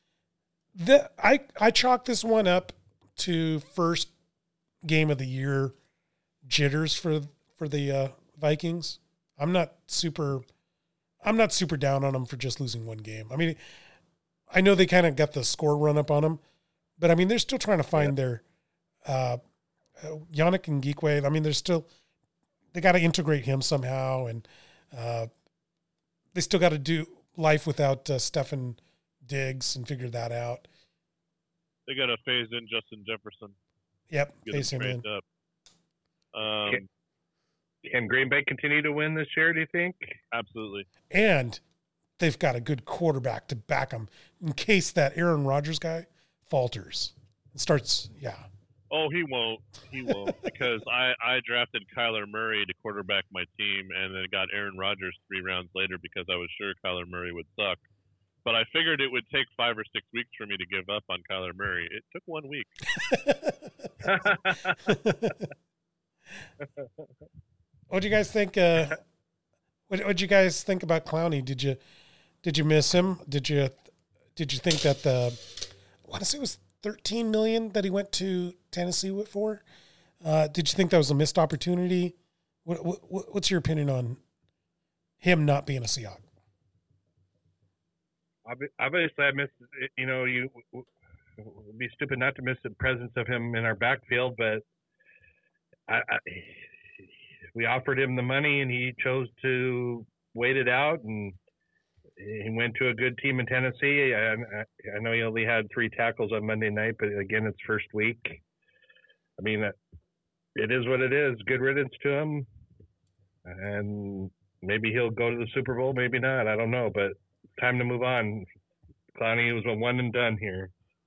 the I I chalk this one up to first game of the year jitters for for the uh, Vikings. I'm not super. I'm not super down on them for just losing one game. I mean, I know they kind of got the score run up on them, but I mean, they're still trying to find yeah. their. Uh, Uh, Yannick Ngakoue, I mean, there's still, they got to integrate him somehow, and uh, they still got to do life without uh, Stefan Diggs and figure that out. They got to phase in Justin Jefferson. Yep, Get phase him in. Up. Um, can, can Green Bay continue to win this year, do you think? Absolutely. And they've got a good quarterback to back them in case that Aaron Rodgers guy falters and starts, yeah. Oh, he won't. He won't because I, I drafted Kyler Murray to quarterback my team and then got Aaron Rodgers three rounds later because I was sure Kyler Murray would suck. But I figured it would take five or six weeks for me to give up on Kyler Murray. It took one week. What do you guys think? Uh, what What you guys think about Clowney? Did you Did you miss him? Did you Did you think that the I want to say it was thirteen million that he went to Tennessee for? Uh, did you think that was a missed opportunity? What, what, what's your opinion on him not being a Seahawk? Obviously, I miss. You know, you would be stupid not to miss the presence of him in our backfield, but I, I, we offered him the money, and he chose to wait it out, and he went to a good team in Tennessee. I, I, I know he only had three tackles on Monday night, but again, it's first week. I mean, it is what it is. Good riddance to him, and maybe he'll go to the Super Bowl, maybe not. I don't know, but time to move on. Clowney was a one and done here.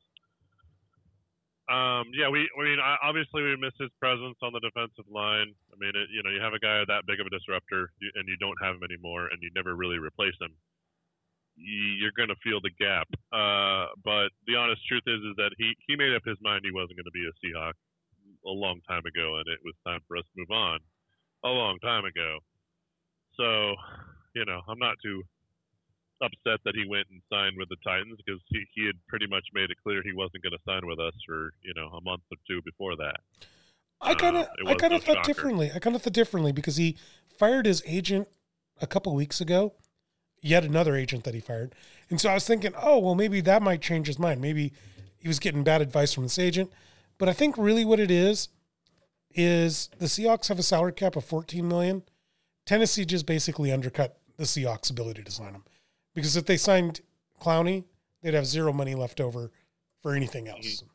Um, yeah, we. I mean, obviously we miss his presence on the defensive line. I mean, it, you know, you have a guy that big of a disruptor, and you don't have him anymore, and you never really replace him. You're going to feel the gap. Uh, but the honest truth is, is that he he made up his mind he wasn't going to be a Seahawk a long time ago, and it was time for us to move on a long time ago. So, you know, I'm not too upset that he went and signed with the Titans because he, he had pretty much made it clear he wasn't going to sign with us for, you know, a month or two before that. I kind of uh, I kind of no thought shocker. differently. I kind of thought differently because he fired his agent a couple weeks ago, yet another agent that he fired. And so I was thinking, oh, well, maybe that might change his mind. Maybe he was getting bad advice from this agent. But I think really what it is, is the Seahawks have a salary cap of fourteen million dollars. Tennessee just basically undercut the Seahawks' ability to sign him. Because if they signed Clowney, they'd have zero money left over for anything else.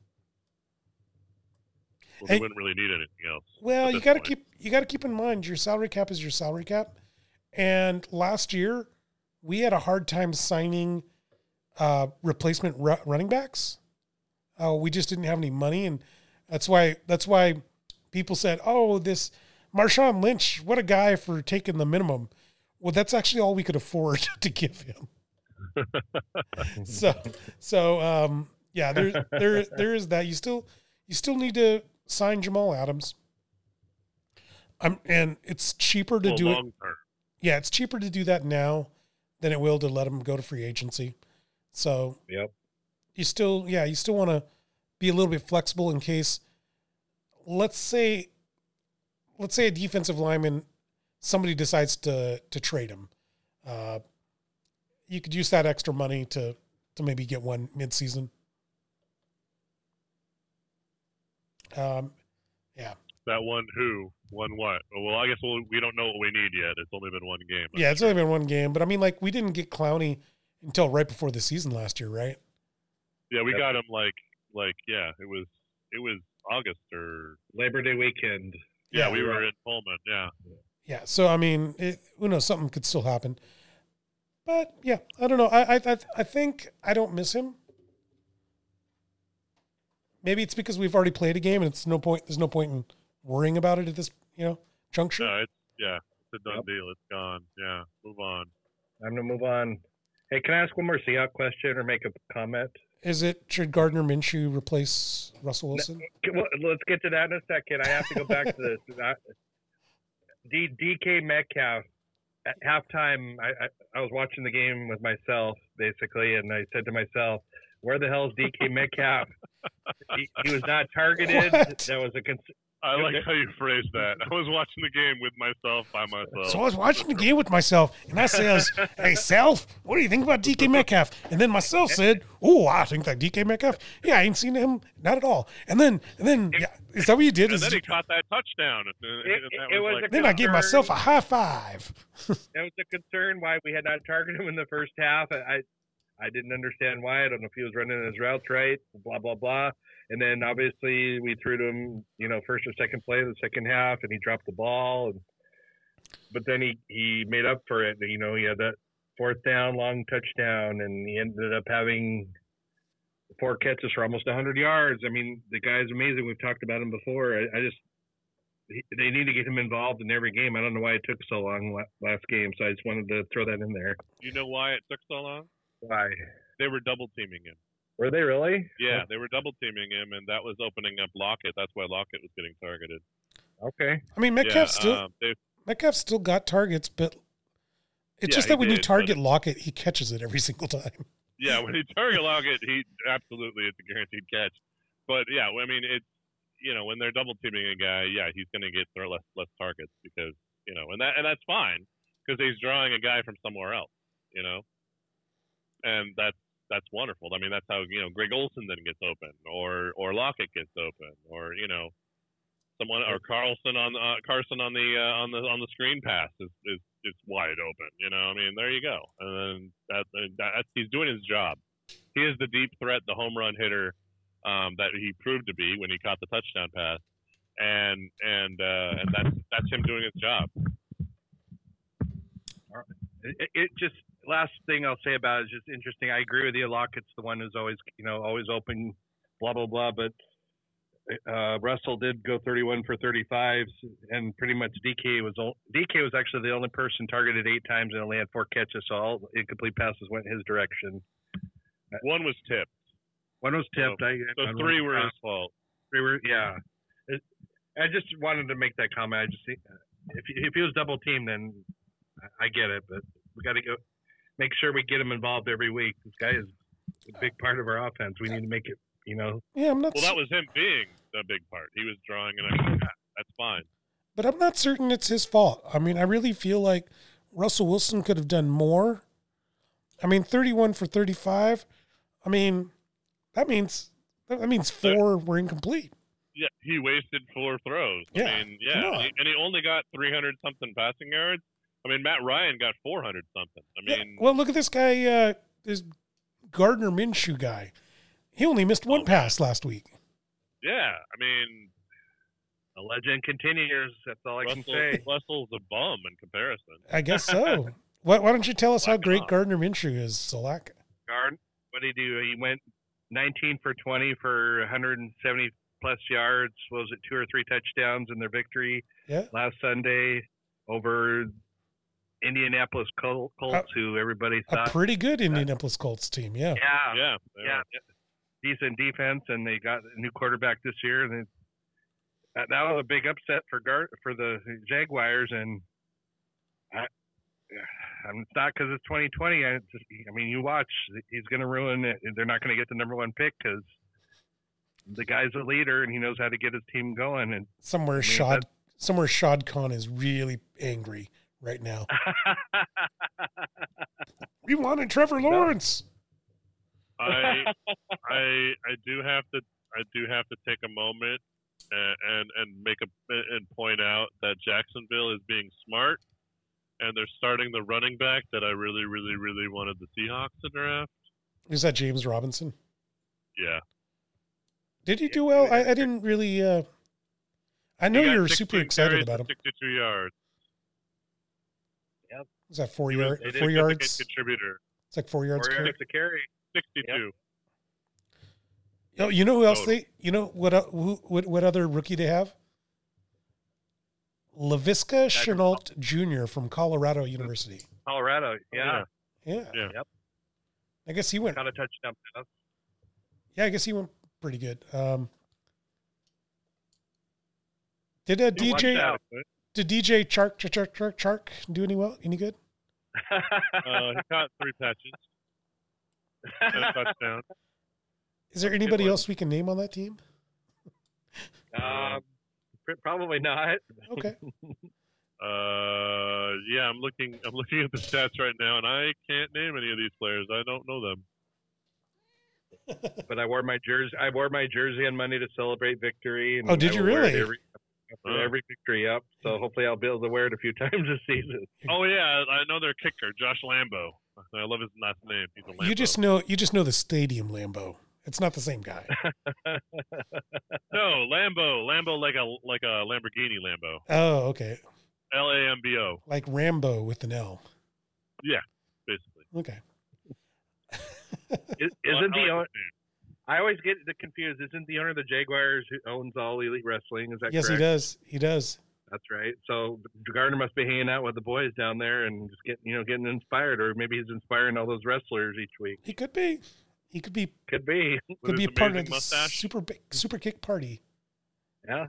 Well, they And- wouldn't really need anything else. Well, at you this got to point. keep you got to keep in mind your salary cap is your salary cap. And last year, we had a hard time signing uh, replacement ru- running backs. Uh, we just didn't have any money, and that's why that's why people said, "Oh, this Marshawn Lynch, what a guy for taking the minimum." Well, that's actually all we could afford to give him. so, so um, yeah, there, there, there is that. You still, you still need to sign Jamal Adams. Um, and it's cheaper to well, do it. long term. Yeah, it's cheaper to do that now than it will to let him go to free agency. So Yep. you still, yeah, you still want to be a little bit flexible in case, let's say, let's say a defensive lineman, somebody decides to to trade him. Uh, you could use that extra money to to maybe get one midseason. Um, yeah. That one who? One what? Well, I guess we'll, we don't know what we need yet. It's only been one game. I'm Yeah, it's sure. only been one game, but I mean, like, we didn't get Clowney until right before the season last year, right? Yeah, we Yep. got him like, like yeah, it was it was August or Labor Day weekend. yeah, Yeah, we were right. in Pullman. Yeah. Yeah, so I mean, it, who knows? Something could still happen. But yeah, I don't know. I I I, I think I don't miss him. Maybe it's because we've already played a game, and it's no point. There's no point in worrying about it at this, you know, juncture. No, it's yeah, it's a done Yep. deal. It's gone. Yeah, move on. Time to move on. Hey, can I ask one more Seahawks question or make a comment? Is it should Gardner Minshew replace Russell Wilson? Okay, well, let's get to that in a second. I have to go back to this. I- D, DK Metcalf, at halftime, I, I, I was watching the game with myself, basically, and I said to myself, where the hell is D K Metcalf? he, he was not targeted. What? That was a con- I like how you phrased that. I was watching the game with myself by myself. So I was watching the game with myself, and I says, "Hey, Self, what do you think about D K Metcalf?" And then myself said, "Oh, I think that D K Metcalf. Yeah, I ain't seen him, not at all." And then, and then, yeah, is that what you did? and Is then he it- caught that touchdown. And, and It- that it was was like, a then I gave myself a high five. That was a concern why we had not targeted him in the first half. I I didn't understand why. I don't know if he was running his routes right, blah, blah, blah. And then obviously we threw to him, you know, first or second play of the second half, and he dropped the ball. And, but then he, he made up for it. You know, he had that fourth down, long touchdown, and he ended up having four catches for almost one hundred yards. I mean, the guy's amazing. We've talked about him before. I, I just he, they need to get him involved in every game. I don't know why it took so long la- last game, so I just wanted to throw that in there. you know why it took so long? Why? They were double teaming him. Were they really? Yeah, they were double teaming him, and that was opening up Lockett. That's why Lockett was getting targeted. Okay. I mean, Metcalf yeah, still um, they, Metcalf still got targets, but it's Yeah, just he that when you did, but target it- Lockett, he catches it every single time. yeah, when he target Lockett, he absolutely it's a guaranteed catch. But yeah, I mean it's you know when they're double teaming a guy, yeah, he's going to get throw less less targets because you know, and that and that's fine because he's drawing a guy from somewhere else, you know, and that's that's wonderful. I mean, that's how you know Greg Olsen then gets open, or or Lockett gets open, or you know, someone or Carlson on uh, Carson on the uh, on the on the screen pass is is is wide open. You know, I mean, there you go, and then that, that that's, he's doing his job. He is the deep threat, the home run hitter um, that he proved to be when he caught the touchdown pass. and and uh, and that's that's him doing his job. It, it just last thing I'll say about it is just interesting. I agree with you. Lockett's the one who's always you know always open, blah blah blah. But uh, Russell did go thirty-one for thirty-five, and pretty much D K was D K was actually the only person targeted eight times and only had four catches. So all incomplete passes went his direction. One was tipped. One was tipped. So, I, so I three were his fault. Three were yeah. It, I just wanted to make that comment. I just think if if he was double teamed, then I get it, but we got to go make sure we get him involved every week. This guy is a big part of our offense. We need to make it, you know. Yeah, I'm not. Well, that was him being the big part. He was drawing an extra pass. That's fine. But I'm not certain it's his fault. I mean, I really feel like Russell Wilson could have done more. I mean, thirty-one for thirty-five. I mean, that means that means four were incomplete. Yeah, he wasted four throws. Yeah, I mean, yeah, come on. and he only got three hundred something passing yards. I mean, Matt Ryan got four hundred something. I mean, Yeah. Well, look at this guy, uh, this Gardner Minshew guy. He only missed one Oh, pass last week. yeah, I mean, The legend continues. That's all I Russell, can say. Russell's a bum in comparison. I guess so. why, why don't you tell us how Why great not? Gardner Minshew is, Solak? Guard, what did he do? He went nineteen for twenty for one hundred seventy plus yards. What was it, two or three touchdowns in their victory Yeah. last Sunday over Indianapolis Col- Colts, Uh, who everybody A thought. pretty good Indianapolis Colts team, yeah. yeah, Yeah, yeah, decent defense, and they got a new quarterback this year, and they, that, that was a big upset for Gar- for the Jaguars, and I, I mean, it's not because it's twenty twenty. I, just, I mean, you watch, he's going to ruin it. They're not going to get the number one pick because the guy's a leader and he knows how to get his team going. And Somewhere I mean, Shad, somewhere Shad Khan is really angry right now. We wanted Trevor Lawrence. I, I, I do have to, I do have to take a moment and and, and make a and point out that Jacksonville is being smart, and they're starting the running back that I really, really, really wanted the Seahawks to draft. Is that James Robinson? Yeah. Did he do well? I, I didn't really. Uh, I know He got you're sixteen super excited carries about for him. sixty-two yards. Is that four, He was yard, a four significant yards? contributor. It's like four yards. Four carry. yards to carry. sixty-two. Oh, you know who else Oh. they? You know what? uh, Who? What? What other rookie they have? Laviska Chenault Junior from Colorado University. Colorado. Yeah. Yeah. Yeah. Yep. I guess he went. Got a touchdown pass. Yeah, I guess he went pretty good. Um, did uh, Yeah, watch D J out. did D J Chark Chark Chark Chark Chark do any well? Any good? Uh, he caught three catches and a touchdown. Is there anybody one. else we can name on that team? um, pr- probably not. Okay. Uh, yeah, I'm looking. I'm looking at the stats right now, and I can't name any of these players. I don't know them. But I wore my jersey. I wore my jersey on Monday to celebrate victory. And Oh, did I you will wear it really? Every, after Oh. every victory up. So hopefully I'll be able to wear it a few times this season. Oh yeah, I know their kicker, Josh Lambo. I love his last name. He's a Lambo. You just know you just know the stadium Lambo. It's not the same guy. no Lambo, Lambo like a like a Lamborghini Lambo. Oh, okay. L A M B O. Like Rambo with an L. Yeah, basically. Okay. Is, I- isn't I the like owner? his name. I always get the confused. Isn't the owner of the Jaguars who owns all Elite Wrestling? Is that Yes, correct? he does. He does. That's right. So Gardner must be hanging out with the boys down there and just getting, you know, getting inspired, or maybe he's inspiring all those wrestlers each week. He could be. He could be. Could be. With Could be his a part of amazing the mustache. super big, super kick party. Yeah.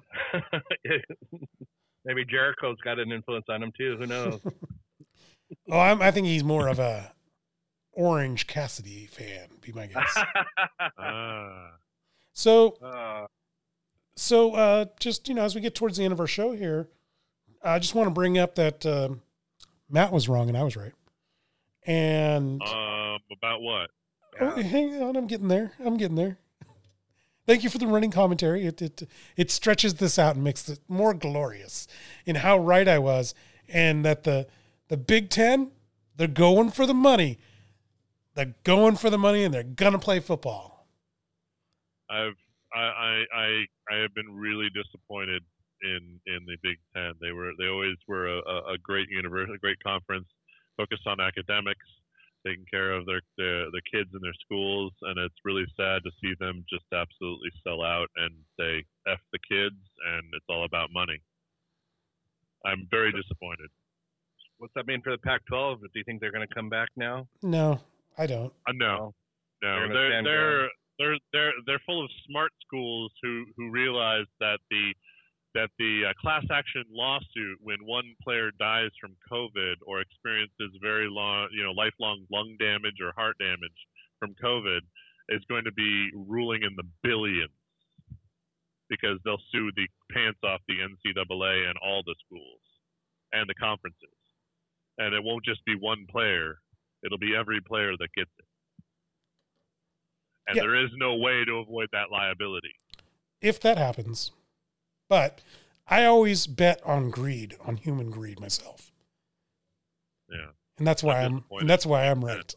Maybe Jericho's got an influence on him too. Who knows? Oh, I'm, I think he's more of a Orange Cassidy fan. Be my guess. Ah. So, uh, so uh, just you know, as we get towards the end of our show here, I just want to bring up that um, Matt was wrong and I was right. And Um, about what? oh, hang on, I'm getting there. I'm getting there. Thank you for the running commentary. It it it stretches this out and makes it more glorious in how right I was, and that the the Big Ten, they're going for the money. They're going for the money, and they're gonna play football. I've I I I, I have been really disappointed in in the Big Ten. They were they always were a, a great university, a great conference, focused on academics, taking care of their, their their kids in their schools, and it's really sad to see them just absolutely sell out and say F the kids and it's all about money. I'm very disappointed. What's that mean for the Pac twelve? Do you think they're going to come back now? No, I don't. Uh, no, no, They're gonna they're stand they're, they're they're they're full of smart schools who who realize that the that the uh, class action lawsuit when one player dies from COVID or experiences very long, you know, lifelong lung damage or heart damage from COVID is going to be ruling in the billions because they'll sue the pants off the N C double A and all the schools and the conferences. And it won't just be one player. It'll be every player that gets it. And Yeah. there is no way to avoid that liability. If that happens. But I always bet on greed, on human greed myself. Yeah. And that's why I'm I'm, disappointed. and that's why I'm right.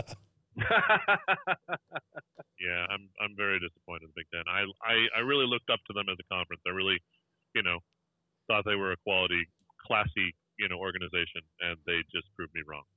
Yeah, I'm I'm very disappointed in Big Ten. I, I I really looked up to them as a conference. I really, you know, thought they were a quality, classy, you know, organization, and they just proved me wrong.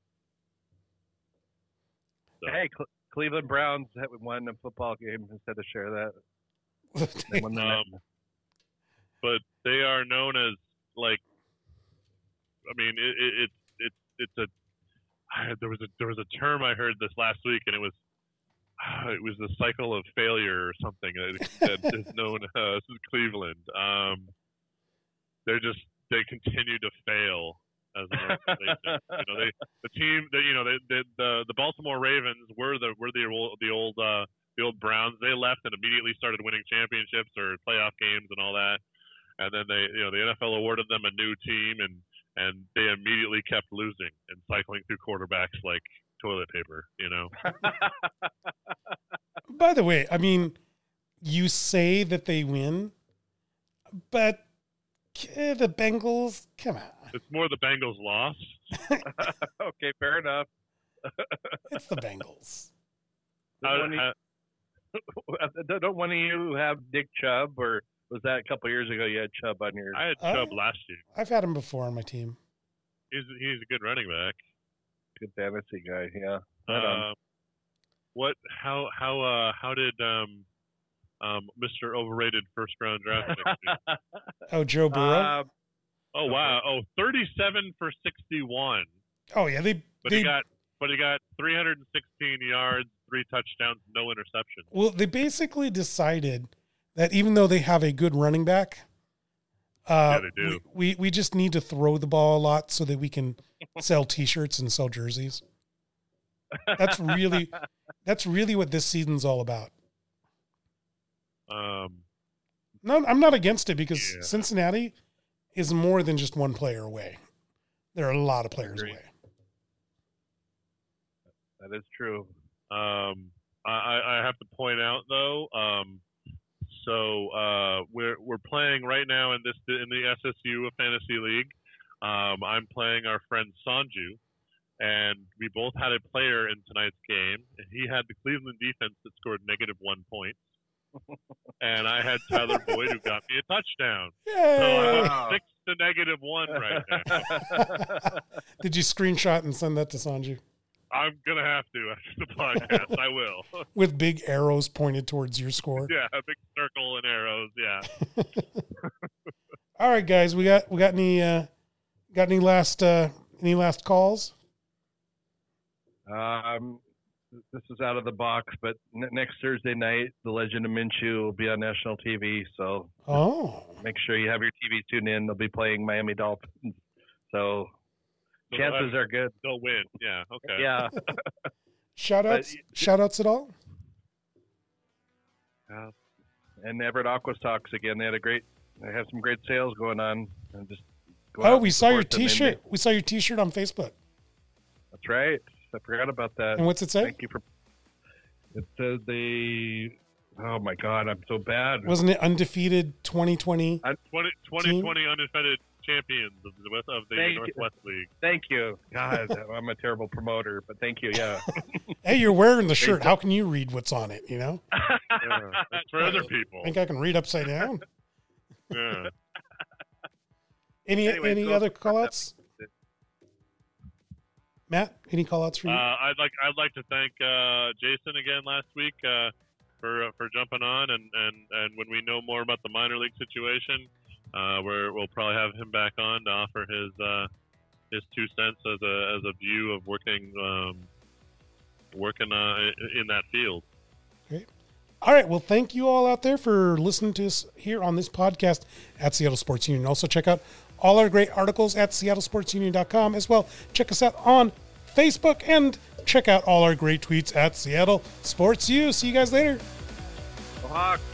So, Hey, Cle- Cleveland Browns have won a football game instead of share that. They won the Um, but they are known as like, I mean, it, it, it's it's it's a I, there was a there was a term I heard this last week, and it was it was the cycle of failure or something that is known as Cleveland. Um, they're just they continue to fail as an organization. you know, they the team that you know they, they, the the Baltimore Ravens were the were the old the old uh, the old Browns. They left and immediately started winning championships or playoff games and all that. And then they you know the N F L awarded them a new team and and they immediately kept losing and cycling through quarterbacks like toilet paper. You know. By the way, I mean, you say that they win, but eh, the Bengals, come on. It's more the Bengals' loss. Okay, fair enough. It's the Bengals. How- Don't one how- of- don't one of you have Dick Chubb, or was that a couple years ago you had Chubb on your? I had Uh, Chubb last year. I've had him before on my team. He's he's a good running back. Good fantasy guy, yeah. Right on. Uh, what? How? How? Uh, how did um, um, Mister Overrated first round draft pick do? Oh, Joe Burrow? Uh, Oh wow! Oh, thirty-seven for sixty-one. oh, yeah. They, But they he got but he got three hundred sixteen yards, three touchdowns, no interceptions. Well, they basically decided that even though they have a good running back, uh, Yeah, they do. We, we, we just need to throw the ball a lot so that we can sell T-shirts and sell jerseys. That's really that's really what this season's all about. Um, No, I'm not against it because Yeah. Cincinnati is more than just one player away. There are a lot of players Agreed. away. that is true. Um, I, I have to point out though. Um, so uh, we're we're playing right now in this in the S S U Fantasy League. Um, I'm playing our friend Sanju, and we both had a player in tonight's game. And he had the Cleveland defense that scored negative one point, and I had Tyler Boyd who got me a touchdown. So Yay! I'm Wow. six to negative one right now. Did you screenshot and send that to Sanju I'm gonna have to after the podcast. I will. with big arrows pointed towards your score? Yeah, a big circle and arrows. Yeah. All right, guys, we got we got any uh, got any last uh, any last calls? Um, this is out of the box, but n- next Thursday night, The Legend of Minshew will be on national T V. So Oh, make sure you have your T V tuned in. They'll be playing Miami Dolphins. So So chances they'll- are good. They'll win. Yeah. Okay. Yeah. shout outs, shout outs at all? Yeah. And Everett Aquas Talks again. They had a great, they have some great sales going on. And just go Oh, out we and saw your support them. They T-shirt. make- We saw your T-shirt on Facebook. That's right. I forgot about that. And what's it say? Thank you for. It says the. Oh my God, I'm so bad. Wasn't it undefeated twenty twenty? twenty, twenty twenty undefeated champions of the West- of the Thank you. Northwest League. Thank you. God, I'm a terrible promoter, but thank you. Yeah. Hey, you're wearing the shirt. How can you read what's on it? You know, Yeah. That's for other people. I think I can read upside down. Yeah. Any Anyway, any so- other call-outs? Matt, any call-outs for you? Uh, I'd like I'd like to thank uh, Jason again last week uh, for uh, for jumping on, and, and, and when we know more about the minor league situation, uh, we're, we'll probably have him back on to offer his uh, his two cents as a as a view of working um, working uh, in that field. Great. All right. Well, thank you all out there for listening to us here on this podcast at Seattle Sports Union. Also, check out all our great articles at seattle sports union dot com as well. Check us out on Facebook and check out all our great tweets at Seattle Sports U. See you guys later. Go Hawks.